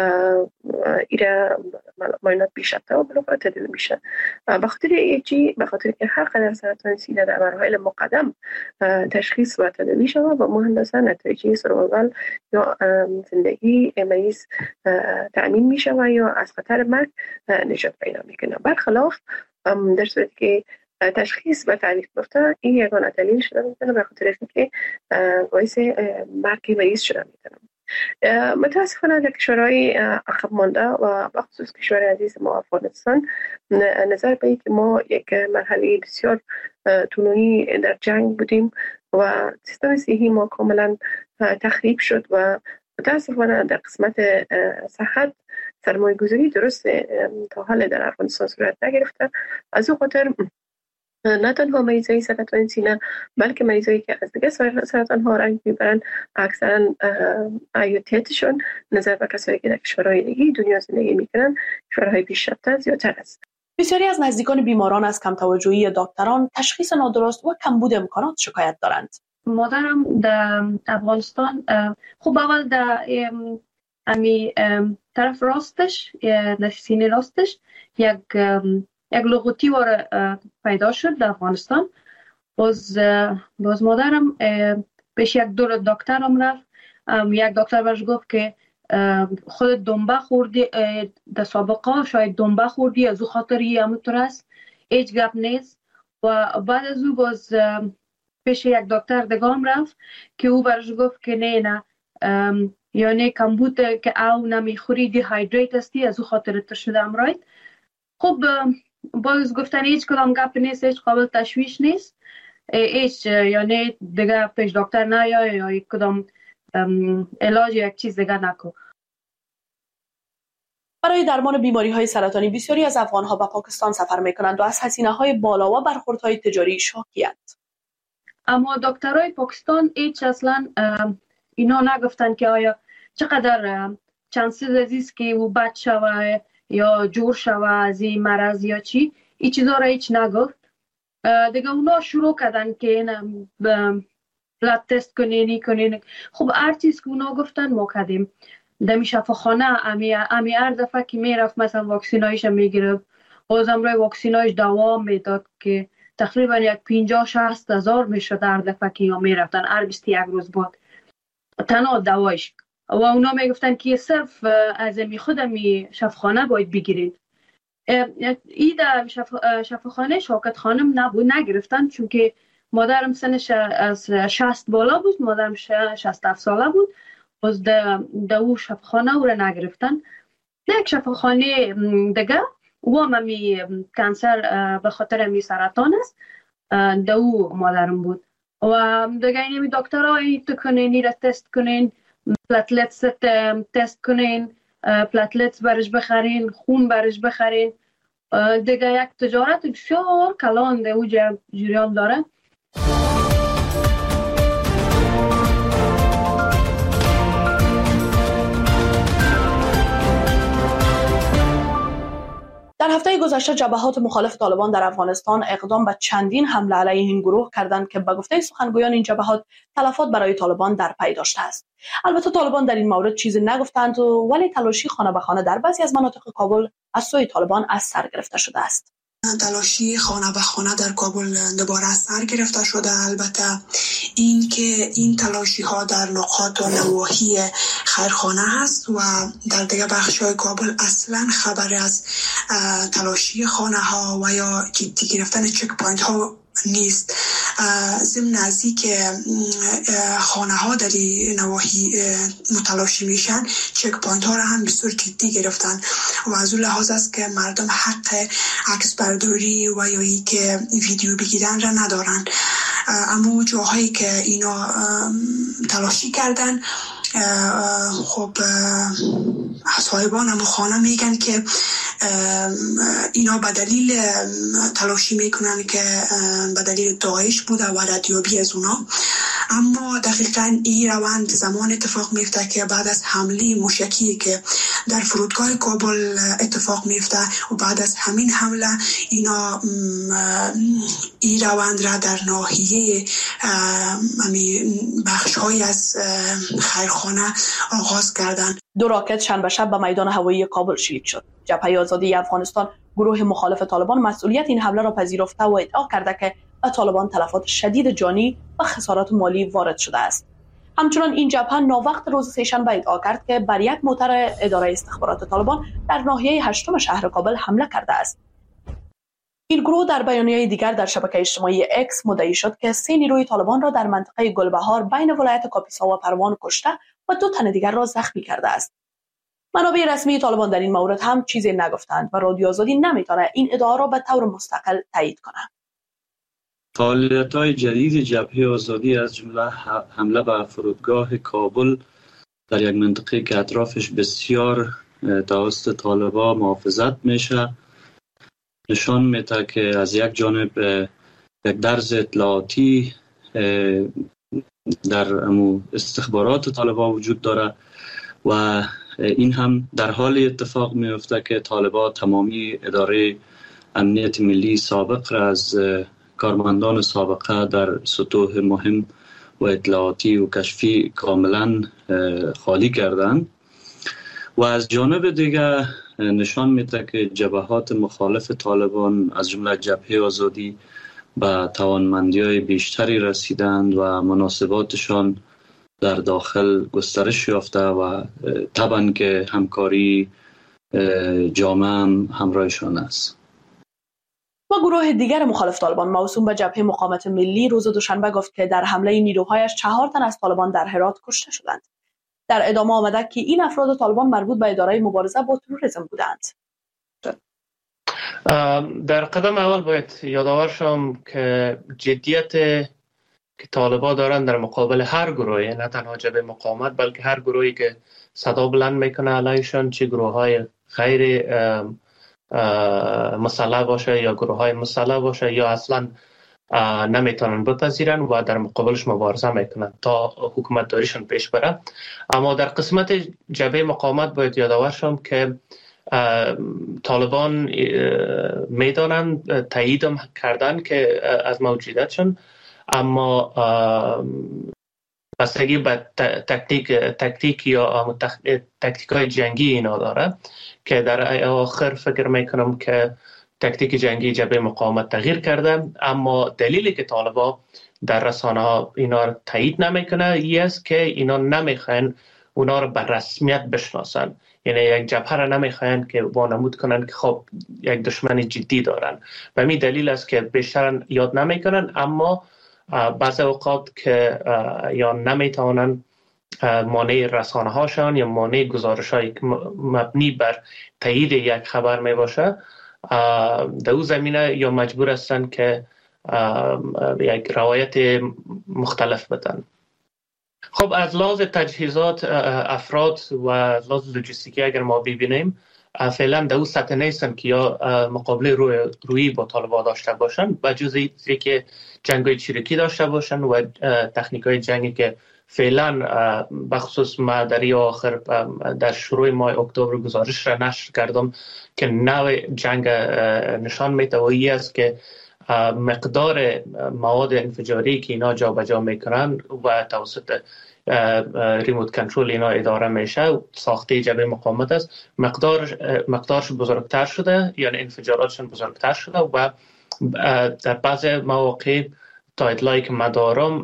[SPEAKER 17] ایره معاینات بیشتر و بلوغ تداوی میشن. به خاطر که هر قدر سرطان سینه در مراحل مقدم تشخیص و تداوی شود و مهندسا نتایج سروایوال یا زندگی مریض تأمین میشه و یا از خطر مرگ نجات پیدا میکنه. برخلاف در صورتی که تشخیص و تعریف گفته این یگانه دلیل شده میتونه به خاطر اینکه باعث مرگ مریض شده میتونه. متاسفانه در کشورهای عقب مانده و بخصوص کشور عزیز ما افغانستان نظر به اینکه ما یک مرحله بسیار طولانی در جنگ بودیم و سیستم صحی ما کاملا تخریب شد و متاسفانه در قسمت صحت سرمایه گذاری درست تا حال در افغانستان صورت نگرفته. از اون خاطر نه تنها مریضای سرطان سینه بلکه مریضایی که از دیگه سرطان ها رنج میبرن اکثرا حیاتیتشون نظر به کسایی که در کشورهای دیگه دنیا زندگی میکنن کشورهای پیشرفته زیادتر است.
[SPEAKER 13] بسیاری از نزدیکان بیماران از کم توجهی دکتران، تشخیص نادرست و کمبود امکانات شکایت دارند.
[SPEAKER 18] مادرم در افغانستان خوب اول در امی طرف راستش در سینه راستش یک لغوتی پیدا شد در افغانستان. باز مادرم پیش یک دکتر رفت. یک دکتر برش گفت که خود دنبه خوردی در سابقه شاید دنبه خوردی از او خاطری همونطور است هیچ گپ نیست. و بعد از او باز پیش یک دکتر دگام رفت که او برش گفت که نه یعنی کمبود که او نمیخوری دیهایدریت هستی از او خاطر شده امراید. خب باز گفتن هیچ کدام گپ نیست، هیچ قابل تشویش نیست، هیچ یعنی دیگه پیش دکتر نیا یا یک کدام علاج یک چیز دیگه نکن.
[SPEAKER 13] برای درمان بیماری‌های سرطانی بسیاری از افغان‌ها به پاکستان سفر می‌کنند و از هزینه‌های بالا و برخوردهای تجاری شاکی‌اند. اما
[SPEAKER 18] دکترای پاکستان هیچ اصلا اینا نگفتن که آیا چقدر چانسز عزیز که او بد شوه یا جور شوه از این مرض یا چی، این چیزا را هیچ نگفت. دیگه اونا شروع کردن که بلاد تست کنین. خب هر چیز که اونا گفتن ما کردیم. دمی شفاخانه امی هر دفعه که میرفت مثلا واکسینایش میگرفت، بازم روی واکسینایش دوام میداد که تقریبا یک 50-60 هزار میشد هر دفعه که میرفتن هر 21 روز بعد تنها دوایش. و اونا میگفتن که صرف از خود شفاخانه باید بگیرید. ای در شفاخانه شوکت خانم نگرفتن چون که مادرم سنش از 60 بالا بود، مادرم 67 ساله بود، باز در او شفاخانه او را نگرفتن. یک شفاخانه دیگه او هم کانسر به خاطر می سرطان است، در او مادرم بود. و دیگه اینمی دکترهای تو کنین، این را تست کنین، پلاتلتس تست کنین، پلاتلتس برش بخرین، خون برش بخرین. دیگه یک تجارت بسیار کلان در او جریان داره.
[SPEAKER 13] در هفته گذشته جبهات مخالف طالبان در افغانستان اقدام به چندین حمله علیه این گروه کردند که به گفته سخنگویان این جبهات تلفات برای طالبان در پی داشته است. البته طالبان در این مورد چیزی نگفتند ولی تلاشی خانه به خانه در بعضی از مناطق کابل از سوی طالبان از سر گرفته شده است.
[SPEAKER 19] تلاشی خانه به خانه در کابل دوباره از سر گرفته شده. البته این که این تلاشی ها در نقاط و نواحی خیرخانه هست و در دیگه بخش های کابل اصلا خبر از تلاشی خانه ها و یا جدی گرفتن چک پوینت ها نیست. ضمن نزدیک خانه ها در نواحی متلاشی میشن، چک پوینت ها را هم بسیار جدی گرفتن و از اون لحاظ است که مردم حق عکس برداری و یا ای که ویدیو بگیرن را ندارن. اما جاهایی که اینا تلاشی کردن، خب صاحبان هم خانه میگن که اینا به دلیل تلاشی میکنن که به دلیل داعش بوده و ردیابی از اونا. اما دقیقاً این روند زمان اتفاق میفته که بعد از حمله موشکی که در فرودگاه کابل اتفاق میفته و بعد از همین حمله اینا این روند را در ناحیه بخش‌های از خیرخانه آغاز کردن.
[SPEAKER 13] 2 راکت شنبه شب به میدان هوایی کابل شلیک شد. جبهه آزادی افغانستان، گروه مخالف طالبان، مسئولیت این حمله را پذیرفته و ادعا کرده که به طالبان تلفات شدید جانی و خسارات مالی وارد شده است. همچنان این جبهه ناوقت روز سه‌شنبه ادعا کرد که بر یک موتر اداره استخبارات طالبان در ناحیه 8 شهر کابل حمله کرده است. این گروه در بیانیه دیگر در شبکه اجتماعی اکس مدعی شد که 3 نیروی طالبان را در منطقه گلبهار بین ولایت کاپیسا و پروان کشته و 2 تن دیگر را زخمی کرده است. منابع رسمی طالبان در این مورد هم چیزی نگفتند و رادیو آزادی نمیتونه این ادعا را به طور مستقل تایید کنه.
[SPEAKER 20] فعالیت‌های جدید جبهه آزادی از جمله حمله به فرودگاه کابل در یک منطقه که اطرافش بسیار توسط طالبان محافظت میشه نشان میده که از یک جانب یک درز اطلاعاتی در استخبارات طالبان وجود داره و این هم در حال اتفاق میفته که طالبان تمامی اداره امنیت ملی سابق را از کارمندان سابقه در سطوح مهم و اطلاعاتی و کشفی کاملا خالی کردند و از جانب دیگر نشان میده که جبهات مخالف طالبان از جمله جبهه آزادی به توانمندی‌های بیشتری رسیدند و مناسباتشان در داخل گسترش یافته و طبعا که همکاری جامعه هم همراهشان است.
[SPEAKER 13] و گروه دیگر مخالف طالبان موسوم به جبهه مقاومت ملی روز دوشنبه گفت که در حمله نیروهایش 4 تن از طالبان در هرات کشته شدند. در ادامه آمده که این افراد طالبان مربوط به اداره مبارزه با تروریسم بودند.
[SPEAKER 21] در قدم اول باید یادآور شم که جدیت که طالبان دارن در مقابل هر گروهی، نه تنها جبهه مقاومت بلکه هر گروهی که صدا بلند میکنه علیشان، چه گروه های غیر مسلح باشه یا گروه های مسلح باشه یا اصلا نمیتونن بپذیرن و در مقابلش مبارزه میکنن تا حکومت داریشون پیش بره. اما در قسمت جبهه مقاومت باید یادآور شم که طالبان میدانن تایید کردن که از موجودیتشون، اما بستگی به تکتیک یا تکتیکای جنگی اینا داره که در آخر فکر میکنم که تکتیک جنگی جبهه مقاومت تغییر کرده. اما دلیلی که طالبان در رسانه ها اینا رو تایید نمیکنه این است که اینا نمیخواین اونا رو به رسمیت بشناسن، یعنی یک جبهه را نمیخواین که وانمود کنن که خب یک دشمن جدی دارن. و می دلیل است که بیشتر یاد نمیکنن، اما بعض اوقات که یا نمیتونن مانع رسانه هاشان یا مانع گزارش های مبنی بر تایید یک خبر می باشه، در او زمینه یا مجبور هستن که یک روایت مختلف بدن. خب از لحاظ تجهیزات افراد و از لحاظ لوجستیکی اگر ما ببینیم فعلا در اون سطح نیستن که یا مقابله رویی با طالبان داشته باشن، و جز اینکه جنگ‌های چریکی داشته باشن و تکنیک‌های جنگی که فعلا بخصوص ما در آخر در شروع ماه اکتبر گزارش را نشر کردم که نوع جنگ نشان میده و این است که مقدار مواد انفجاری که اینا جابجا میکنن و توسط ریموت کنترل اینا اداره میشه، ساخته جبهه مقاومت است، مقدارش بزرگتر شده، یعنی انفجاراتشون بزرگتر شده و در بعض مواقع تا اطلاعی که من دارم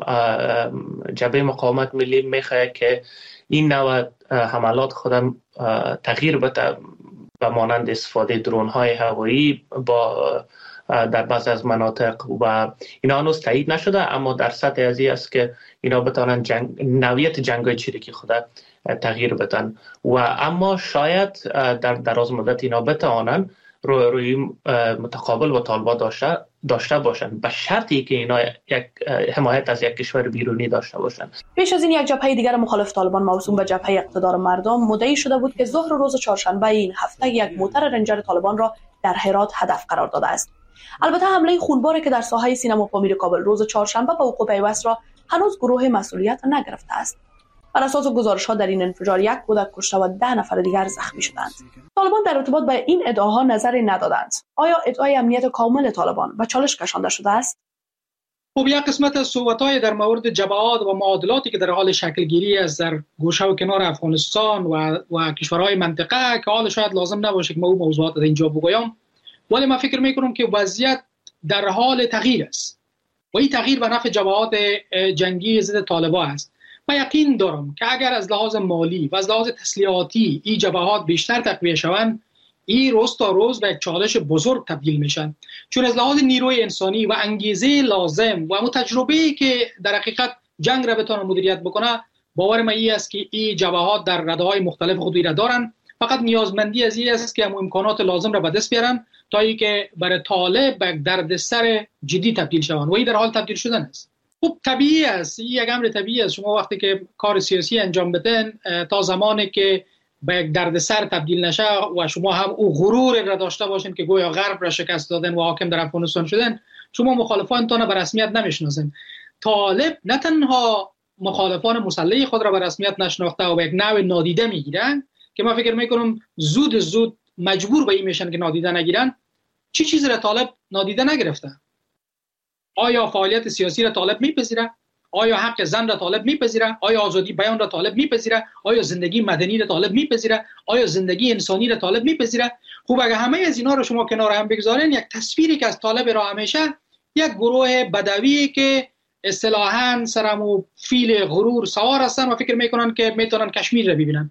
[SPEAKER 21] جبهه مقاومت ملی میخواد که این نوع حملات خودم تغییر بده به مانند استفاده درون های هوایی با در بعض از مناطق و اینا هنوز تایید نشده، اما در سطح ازی است که اینا بتانن نوعیت جنگ‌های چریکی خود تغییر بدن و اما شاید در دراز مدت اینا بتوانن روی متقابل با طالبان داشته باشن، به شرطی که اینا یک حمایت از یک کشور بیرونی داشته باشن.
[SPEAKER 13] پیش از این یک جبهه دیگر مخالف طالبان موسوم به جبهه اقتدار مردم مدعی شده بود که ظهر روز چهارشنبه این هفته یک موتر رنجر طالبان را در هرات هدف قرار داده است. البته حمله خونباری که در ساحه سینما پامیر کابل روز چهارشنبه به وقوع پیوست را هنوز گروه مسئولیت نگرفته است. بر اساس گزارش‌ها در این انفجار یک کودک کشته و 10 نفر دیگر زخمی شدند. طالبان در ارتباط با این ادعاها نظری ندادند. آیا ادعای امنیت کامل طالبان و چالش کشانده شده است؟
[SPEAKER 16] خب یک قسمت از صحبت‌های در مورد جبهات و معادلاتی که در حال شکلگیری است در گوشه و کنار افغانستان و کشورهای منطقه که حال شاید لازم نباشه که ما اون موضوعات در اینجا بگویم، ولی من فکر می‌کنم که وضعیت در حال تغییر است و این تغییر به نفع جبهات جنگی ضد طالبان است. من یقین دارم که اگر از لحاظ مالی و از لحاظ تسلیحاتی این جبهات بیشتر تقویه شوند، این روز تا روز به یک چالش بزرگ تبدیل میشن، چون از لحاظ نیروی انسانی و انگیزه لازم و اون تجربه‌ای که در حقیقت جنگ را بتونه مدیریت بکنه، باور من این است که این جبهات در رده‌های مختلف خودی را دارن. فقط نیازمندی از این است که هم امکانات لازم را به دست بیارن تا اینکه برای طالب به دردسر جدی تبدیل شوند و این در حال تبدیل شدن است. خب طبیعی است، این یک امر طبیعی است. شما وقتی که کار سیاسی انجام بدین تا زمانی که به یک دردسر تبدیل نشه و شما هم او غرور را داشته باشین که گویا غرب را شکست دادن و حاکم در افغانستان شدن، شما مخالفانتان به رسمیت نمیشناسین. طالب نه تنها مخالفان مسلح خود را به رسمیت نشناخته و به یک نوع نادیده میگیرن که من فکر میکنم زود مجبور به این میشن که نادیده نگیرن. چی چیزی را طالب نادیده نگرفته؟ آیا فعالیت سیاسی را طالب میپذیره؟ آیا حق زن را طالب میپذیره؟ آیا آزادی بیان را طالب میپذیره؟ آیا زندگی مدنی را طالب میپذیره؟ آیا زندگی انسانی را طالب میپذیره؟ خب اگه همه از اینا رو شما کنار هم بگذارین، یک تصویری که از طالب را همیشه یک گروه بدوی که اصطلاحاً سرمو فیل غرور سوار هستن و فکر میکنن که میتونن کشمیر رو ببینن.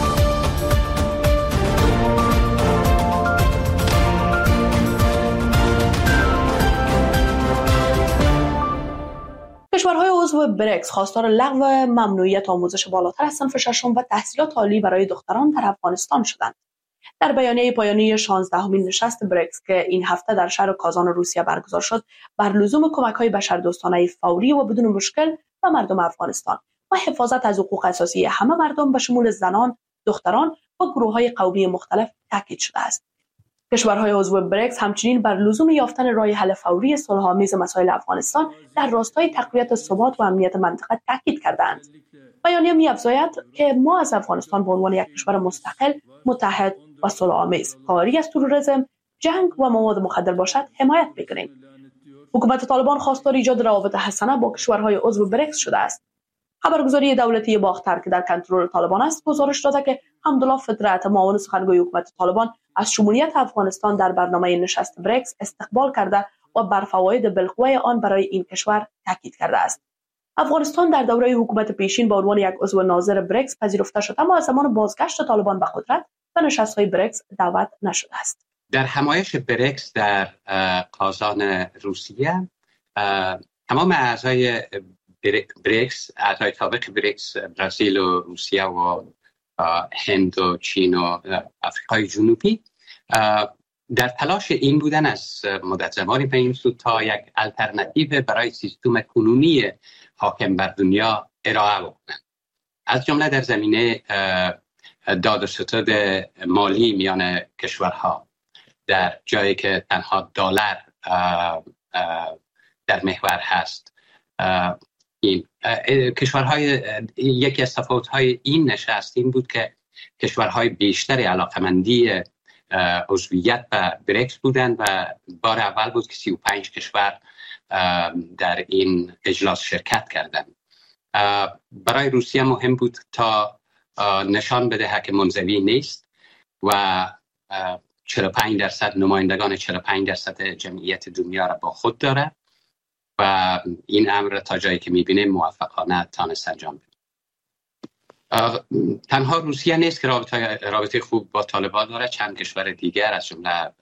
[SPEAKER 13] کشورهای عضو بریکس خواستار لغو ممنوعیت آموزش بالاتر از صنف ششم و تحصیلات عالی برای دختران در افغانستان شدند. در بیانیه پایانی 16مین نشست بریکس که این هفته در شهر کازان روسیه برگزار شد، بر لزوم کمک‌های بشردوستانه فوری و بدون مشکل به مردم افغانستان و حفاظت از حقوق اساسی همه مردم به شمول زنان، دختران و گروه‌های قومی مختلف تاکید شده است. کشورهای عضو بریکس همچنین بر لزوم یافتن راه حل فوری صلح‌آمیز مسائل افغانستان در راستای تقویت ثبات و امنیت منطقه تاکید کردند. بیانیه می‌افزاید که ما از افغانستان به عنوان یک کشور مستقل، متحد و صلح‌آمیز کاری از تروریسم، جنگ و مواد مخدر باشد حمایت می‌کنیم. حکومت طالبان خواستار ایجاد روابط حسنه با کشورهای عضو بریکس شده است. خبرگزاری دولتی باختر که در کنترل طالبان است گزارش داده که حمدالله فطرت، معاون سخنگوی حکومت طالبان، از شمولیت افغانستان در برنامه نشست بریکس استقبال کرده و بر فواید بالقوه آن برای این کشور تاکید کرده است. افغانستان در دوره حکومت پیشین به عنوان یک عضو ناظر بریکس پذیرفته شد، اما از زمان بازگشت طالبان به قدرت به نشست‌های بریکس دعوت نشده است.
[SPEAKER 3] در همایش بریکس در کازان روسیه تمام اعضای بریکس، اعضای سابق بریکس، برزیل و روسیه و هند و چین و آفریقای جنوبی در تلاش این بودن از مدت زمانی به این سو تا یک الटरनेटिव برای سیستم کنونی حاکم بر دنیا ارائه بکنند، از جمله در زمینه داد و ستد مالی میان کشورها، در جایی که تنها دلار در محور هست. این کشورهای، یکی از تفاوت‌های این نشست این بود که کشورهای بیشتر علاقمندی عضویت به بریکس بودند و بار اول بود که 35 کشور در این اجلاس شرکت کردند. برای روسیه مهم بود تا نشان بده که منزوی نیست و 45% نمایندگان 45% جمعیت دنیا را با خود داره و این امر تا جایی که می‌بینیم موفقانه تانست انجام بده. تنها روسیه نیست که رابطه خوب با طالبان داره، چند کشور دیگر از جمله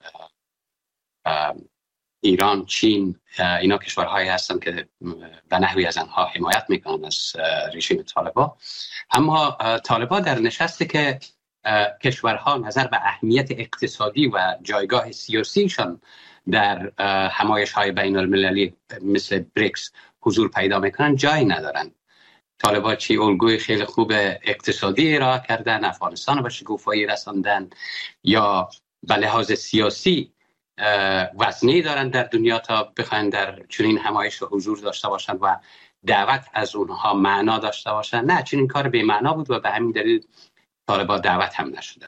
[SPEAKER 3] ایران، چین، اینا کشورهایی هستن که به نحوی از آنها حمایت میکنن از رژیم طالبان. اما طالبان در نشستی که کشورها نظر به اهمیت اقتصادی و جایگاه سیاسیشان در همایش‌های بین المللی مثل بریکس حضور پیدا میکنن جایی ندارن. طالبان چی الگوی خیلی خوب اقتصادی ارائه کردن، افغانستان به شکوفایی رساندن، یا به لحاظ سیاسی وزنی دارن در دنیا تا بخواین در چنین همایش حضور داشته باشن و دعوت از اونها معنا داشته باشن. نه، چنین کار بی معنا بود و به همین دلیل طالبان دعوت هم نشده.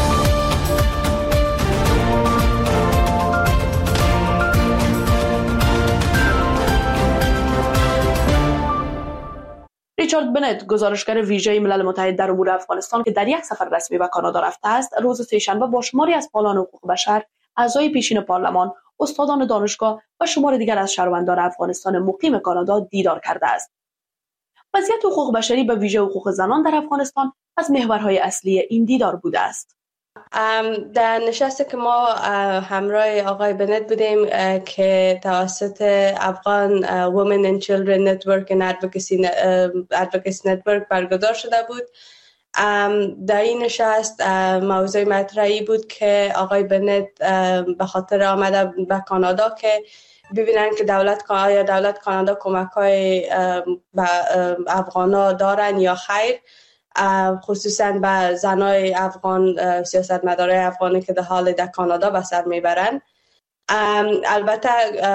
[SPEAKER 13] ریچارد بنت، گزارشگر ویژه ملل متحد در امور افغانستان که در یک سفر رسمی به کانادا رفته است، روز سه‌شنبه با شماری از فعالان حقوق بشر، اعضای پیشین پارلمان، استادان دانشگاه و شمار دیگر از شهروندان افغانستان مقیم کانادا دیدار کرده است. وضعیت حقوق بشری به ویژه حقوق زنان در افغانستان از محورهای اصلی این دیدار بوده است.
[SPEAKER 14] در نشستی که ما همراه آقای بنت بودیم که توسط افغان Women and Children Network and Advocacy Network برگزار شده بود، در این نشست موضوع مطرحی بود که آقای بنت به خاطر آمده به کانادا که ببینن که دولت کانادا کمک‌های به افغانا دارن یا خیر، خصوصا به زنای افغان، سیاستمدارای افغانی که در کانادا به سر میبرن. البته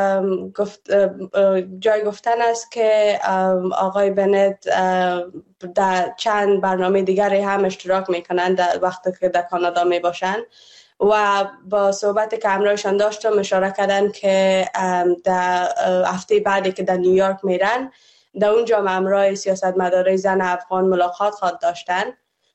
[SPEAKER 14] جای گفتن است که آقای بنت در چند برنامه دیگری هم اشتراک میکنند وقتی که در کانادا میباشن و با صحبتی که همراهشان داشتم اشاره کردن که در هفته بعدی که در نیویورک میرن در اونجا همراه سیاستمدارای زن افغان ملاقات خواهد داشتن.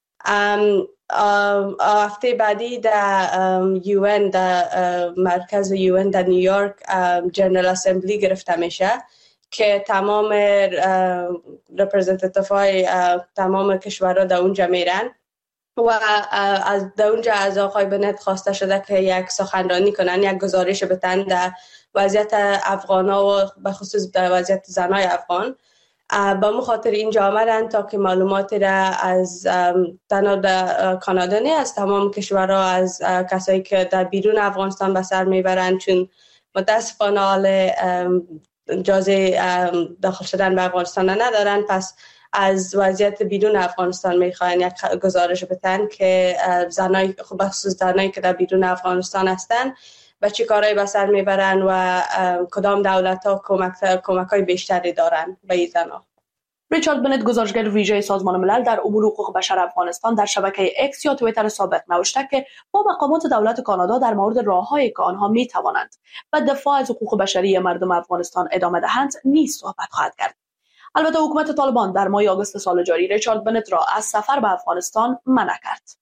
[SPEAKER 14] هفته بعدی در UN، در مرکز UN در نیویورک، جنرال اسمبلی گرفته میشه که تمام رپرزنتیتیف های تمام کشورها در اونجا میرن و از اونجا از آقای بنت خواسته شده که یک سخنرانی کنن، یک گزارش بدن در وضعیت افغان‌ها و به خصوص در وضعیت زنای افغان. با مخاطر اینجا آمدن تا که معلوماتی را از تنها کانادا نه، از تمام کشورها، از کسایی که در بیرون افغانستان به سر میبرند، چون متاسفانه حال اجازه داخل شدن به افغانستان ندارن، پس از وضعیت بیرون افغانستان میخواین یک گزارش بدن که زنای خصوص زنایی که در بیرون افغانستان هستن و چه کارهایی به سر میبرن و کدام دولت‌ها کمک‌های بیشتری دارن به این زنها.
[SPEAKER 13] ریچارد بنت، گزارشگر ویژه سازمان ملل در امور حقوق بشر افغانستان، در شبکه اکس یا توییتر سابق نوشته که با مقامات دولت کانادا در مورد راه‌هایی که آنها می‌توانند و دفاع از حقوق بشری مردم افغانستان ادامه دهند نیز صحبت خواهد کرد. البته حکومت طالبان در ماه آگوست سال جاری ریچارد بنت را از سفر به افغانستان منع کرد.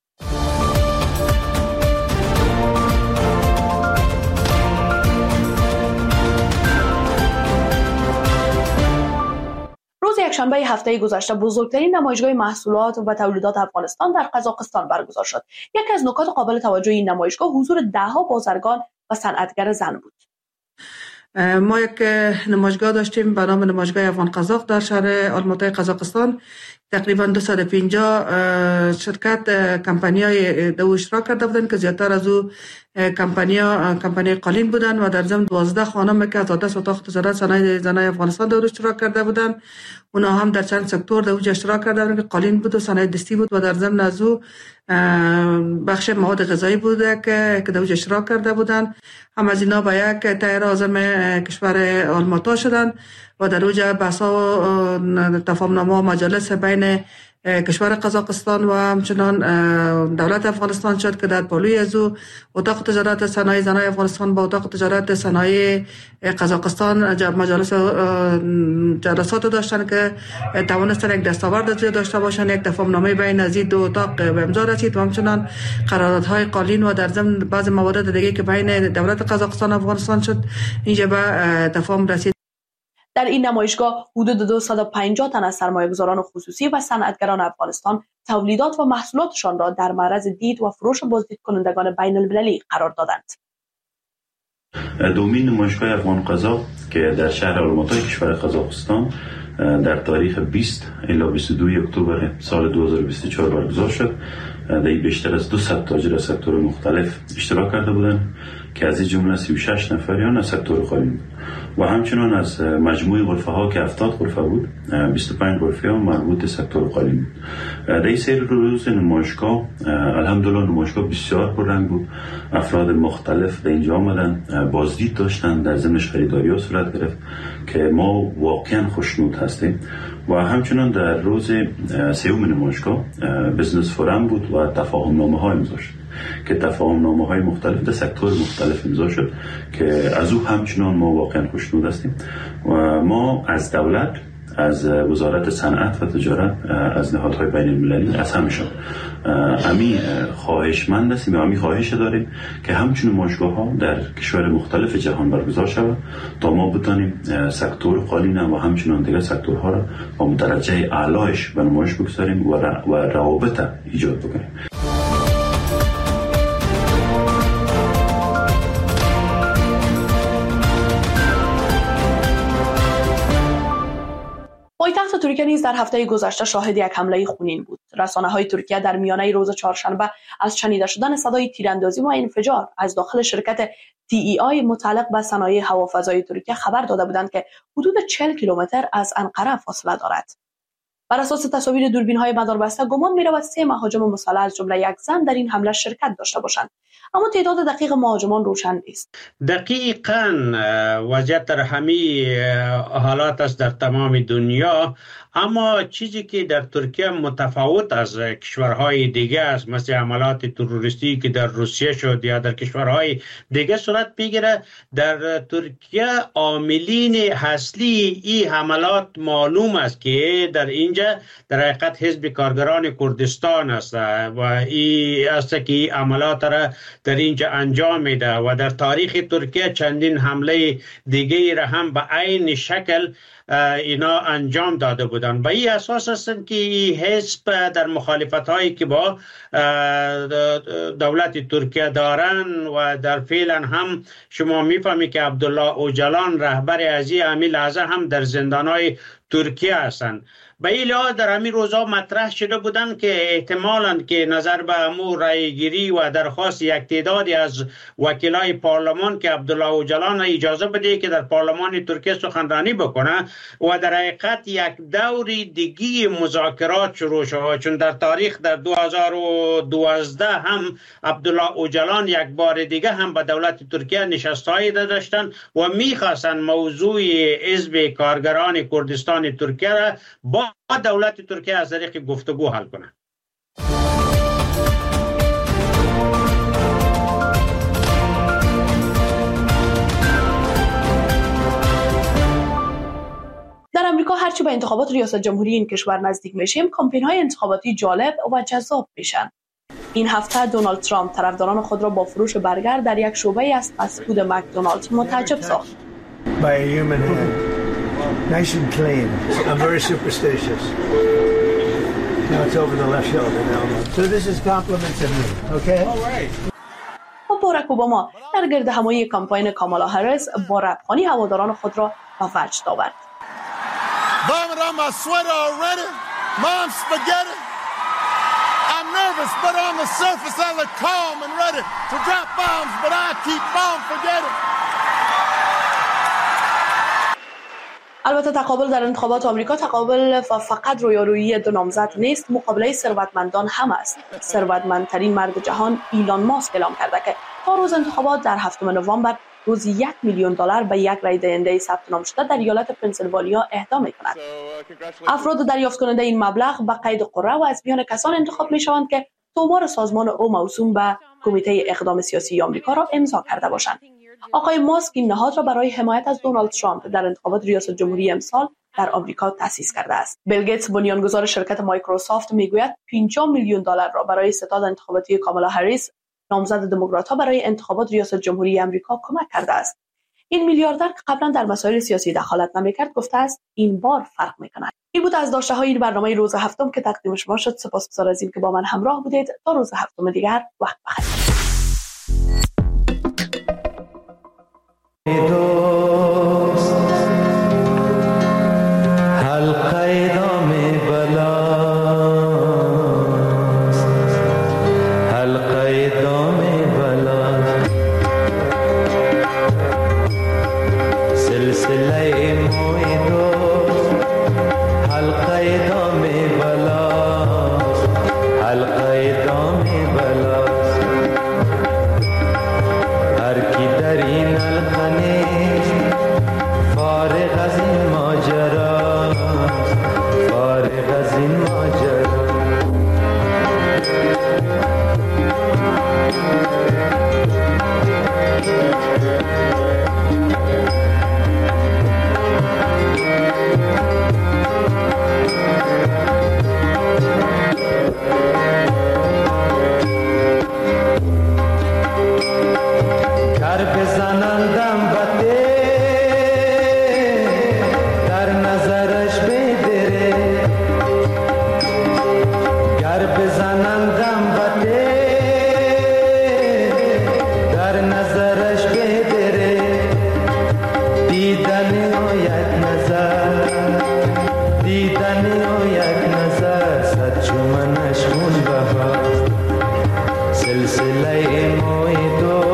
[SPEAKER 13] روز یکشنبه هفته گذشته بزرگترین نمایشگاه محصولات و تولیدات افغانستان در قزاقستان برگزار شد. یکی از نکات قابل توجه این نمایشگاه حضور ده‌ها بازرگان و صنعتگر زن بود.
[SPEAKER 15] ما یک نمایشگاه داشتیم به نام نمایشگاه افغان قزاق در شهر آلماتی قزاقستان. تقریبا 250 شرکت کمپانی‌های دو اشتراک کرده بودند که زیادتر از او کمپانی قالین بودند و در ضمن 12 خانم که از عادت اتاق تجارت صنایع زنای افغانستان در اشتراک کرده بودند. اونا هم در چند سکتور در اونجا اشتراک کرده بودند که قالین بود و صنایع دستی بود و در ضمن از او بخش مواد غذایی بوده که در اونجا اشتراک کرده بودند. هم از اینا به یک تایر اعظم کشور آلماتا شدند و در اونجا بحث‌ها و تفاهم‌نامه و مجالس بین کشور قزاقستان و همچنان دولت افغانستان شد که در پالوی از او اتاق تجارت صنایع زنای افغانستان با اتاق تجارت صنایع قزاقستان مجالس جلسات داشتن که توانستن یک دستاورد داشته باشن. یک تفاهم‌نامه بین از دو اتاق به امضا رسید و همچنان قراردادهای قالین و در ضمن بعض موارد دیگه که بین دولت قزاقستان و افغانستان شد اینجا به تفاهم رسید.
[SPEAKER 13] در این نمایشگاه حدود 250 تن از سرمایه‌گذاران خصوصی و صنعتگران افغانستان تولیدات و محصولاتشان را در معرض دید و فروش بازدید کنندگان بین المللی قرار دادند.
[SPEAKER 1] دومین نمایشگاه افغان قزاق که در شهر آلماتی کشور قزاقستان در تاریخ 20 الی 22 اکتبر سال 2024 برگزار شد. در بیشتر از 200 تاجر از سکتور مختلف اشتراک کرده بودند که از این جمله 36 نفریان از سکتور قالین بود و همچنان از مجموع غرفه ها که 70 غرفه بود 25 غرفه ها مربوط به سکتور قالین بود. در این سری روز نمایشگاه الحمدلله نمایشگاه بسیار پررنگ بود. افراد مختلف در اینجا آمدن، بازدید داشتن، در ضمنش خریداری ها صورت گرفت که ما واقعا خوشنود هستیم. و همچنان در روز سوم نمایشگاه بزنس فورم بود و تفاهم نامه ها امضا شد که تفاهم نامه های مختلف در سکتور مختلف امضا شد که از او همچنان ما واقعا خوشنود هستیم. و ما از دولت، از وزارت صنعت و تجارت، از نهادهای بین المللی، از همشون امی خواهشمند هستیم و امی خواهش داریم که همچون نمایشگاه ها در کشور مختلف جهان برگزار شود تا ما بتانیم سکتور قالین و همچنان دیگر سکتورها را با درجه اعلایش به نمایش بگذاریم و روابط ایجاد بکنیم.
[SPEAKER 13] پایتخت ترکیه نیز در هفته گذشته شاهد یک حمله خونین بود. رسانه‌های ترکیه در میانه روز چهارشنبه از شنیده شدن صدای تیراندازی و انفجار از داخل شرکت TEI متعلق به صنایع هوافضای ترکیه خبر داده بودند که حدود 40 کیلومتر از انقره فاصله دارد. بر اساس تصاویر دوربین‌های مداربسته گمان می‌رود 3 مهاجم مسلح از جمله یک زن در این حمله شرکت داشته باشند، اما تعداد دقیق مهاجمان روشن نیست.
[SPEAKER 22] دقیقاً وضعیت در همه حالات است در تمام دنیا، اما چیزی که در ترکیه متفاوت از کشورهای دیگه است، مثل حملات تروریستی که در روسیه شد یا در کشورهای دیگه صورت میگیره، در ترکیه عاملین اصلی این حملات معلوم است که در اینجا در حقیقت حزب کارگران کردستان است و این است که این عملات را در اینجا انجام میده و در تاریخ ترکیه چندین حمله دیگه را هم به عین شکل اینا انجام داده بودند. به این اساس هستند که حزب در مخالفت هایی که با دولت ترکیه دارن و در فعلا هم شما میفهمی که عبدالله اوجلان رهبر از همین لحظه هم در زندان های ترکیه هستند. به این لحاظ در همین روزها مطرح شده بودند که احتمالاً که نظر به امور رایگیری و درخواست یک تعدادی از وکلای پارلمان که عبدالله اوجلان اجازه بده که در پارلمان ترکیه سخنرانی بکنه و در حقیقت یک دوری دیگی مذاکرات شروع شد، چون در تاریخ در 2012 هم عبدالله اوجلان یک بار دیگه هم به دولت ترکیه نشستهایی داشتند و میخواستند موضوع حزب کارگران کردستان ترکیه را با دولت ترکیه از طریق گفتگو حل کنند.
[SPEAKER 13] در امریکا هرچی به انتخابات ریاست جمهوری این کشور نزدیک میشیم، کمپین‌های انتخاباتی جالب و جذاب میشن. این هفته دونالد ترامپ طرفداران خود را با فروش برگر در یک شعبه از فست فود مکدونالد متعجب ساخت.
[SPEAKER 10] Nice and clean. I'm very superstitious. Now it's over the left shoulder now. So this is compliments of me, okay? All right.
[SPEAKER 13] باراک اوباما در گرد همایی کمپاین کامالا هریس با ربخانی هواداران خود را به وجد آورد.
[SPEAKER 4] Vomit on my sweater already. Mom spaghetti. I'm nervous, but on the surface I look calm and ready to drop bombs, but I keep on forgetting.
[SPEAKER 13] البته تقابل در انتخابات آمریکا تقابل فقط رویارویی دو نامزد نیست، مقابله ثروتمندان هم است. ثروتمندترین مرد جهان ایلان ماسک اعلام کرده که تا روز انتخابات در 7 نوامبر روزی $1 میلیون به یک رای دهنده ثبت نام شده در ایالت پنسیلوانیا اهدا می‌کند. افراد دریافت کننده این مبلغ به قید قرعه و از میان کسان انتخاب می‌شوند که تومار سازمان او موسوم به کمیته اقدام سیاسی آمریکا را امضا کرده باشند. آقای ماسک این نهاد را برای حمایت از دونالد ترامپ در انتخابات ریاست جمهوری امسال در آمریکا تأسیس کرده است. بیل گیتس بنیانگذار شرکت مایکروسافت میگوید $50 میلیون را برای ستاد انتخاباتی کامالا هریس نامزد دموکرات‌ها برای انتخابات ریاست جمهوری آمریکا کمک کرده است. این میلیاردر که قبلا در مسائل سیاسی دخالت نمی‌کرد گفته است این بار فرق می‌کند. این بود از داشته‌های این برنامه روز هفتم که تقدیم شما شد. سپاسگزار از اینکه با من همراه بودید. تا روز هفتم دیگر وقت بخیر.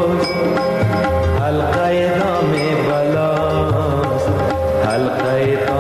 [SPEAKER 7] حلقه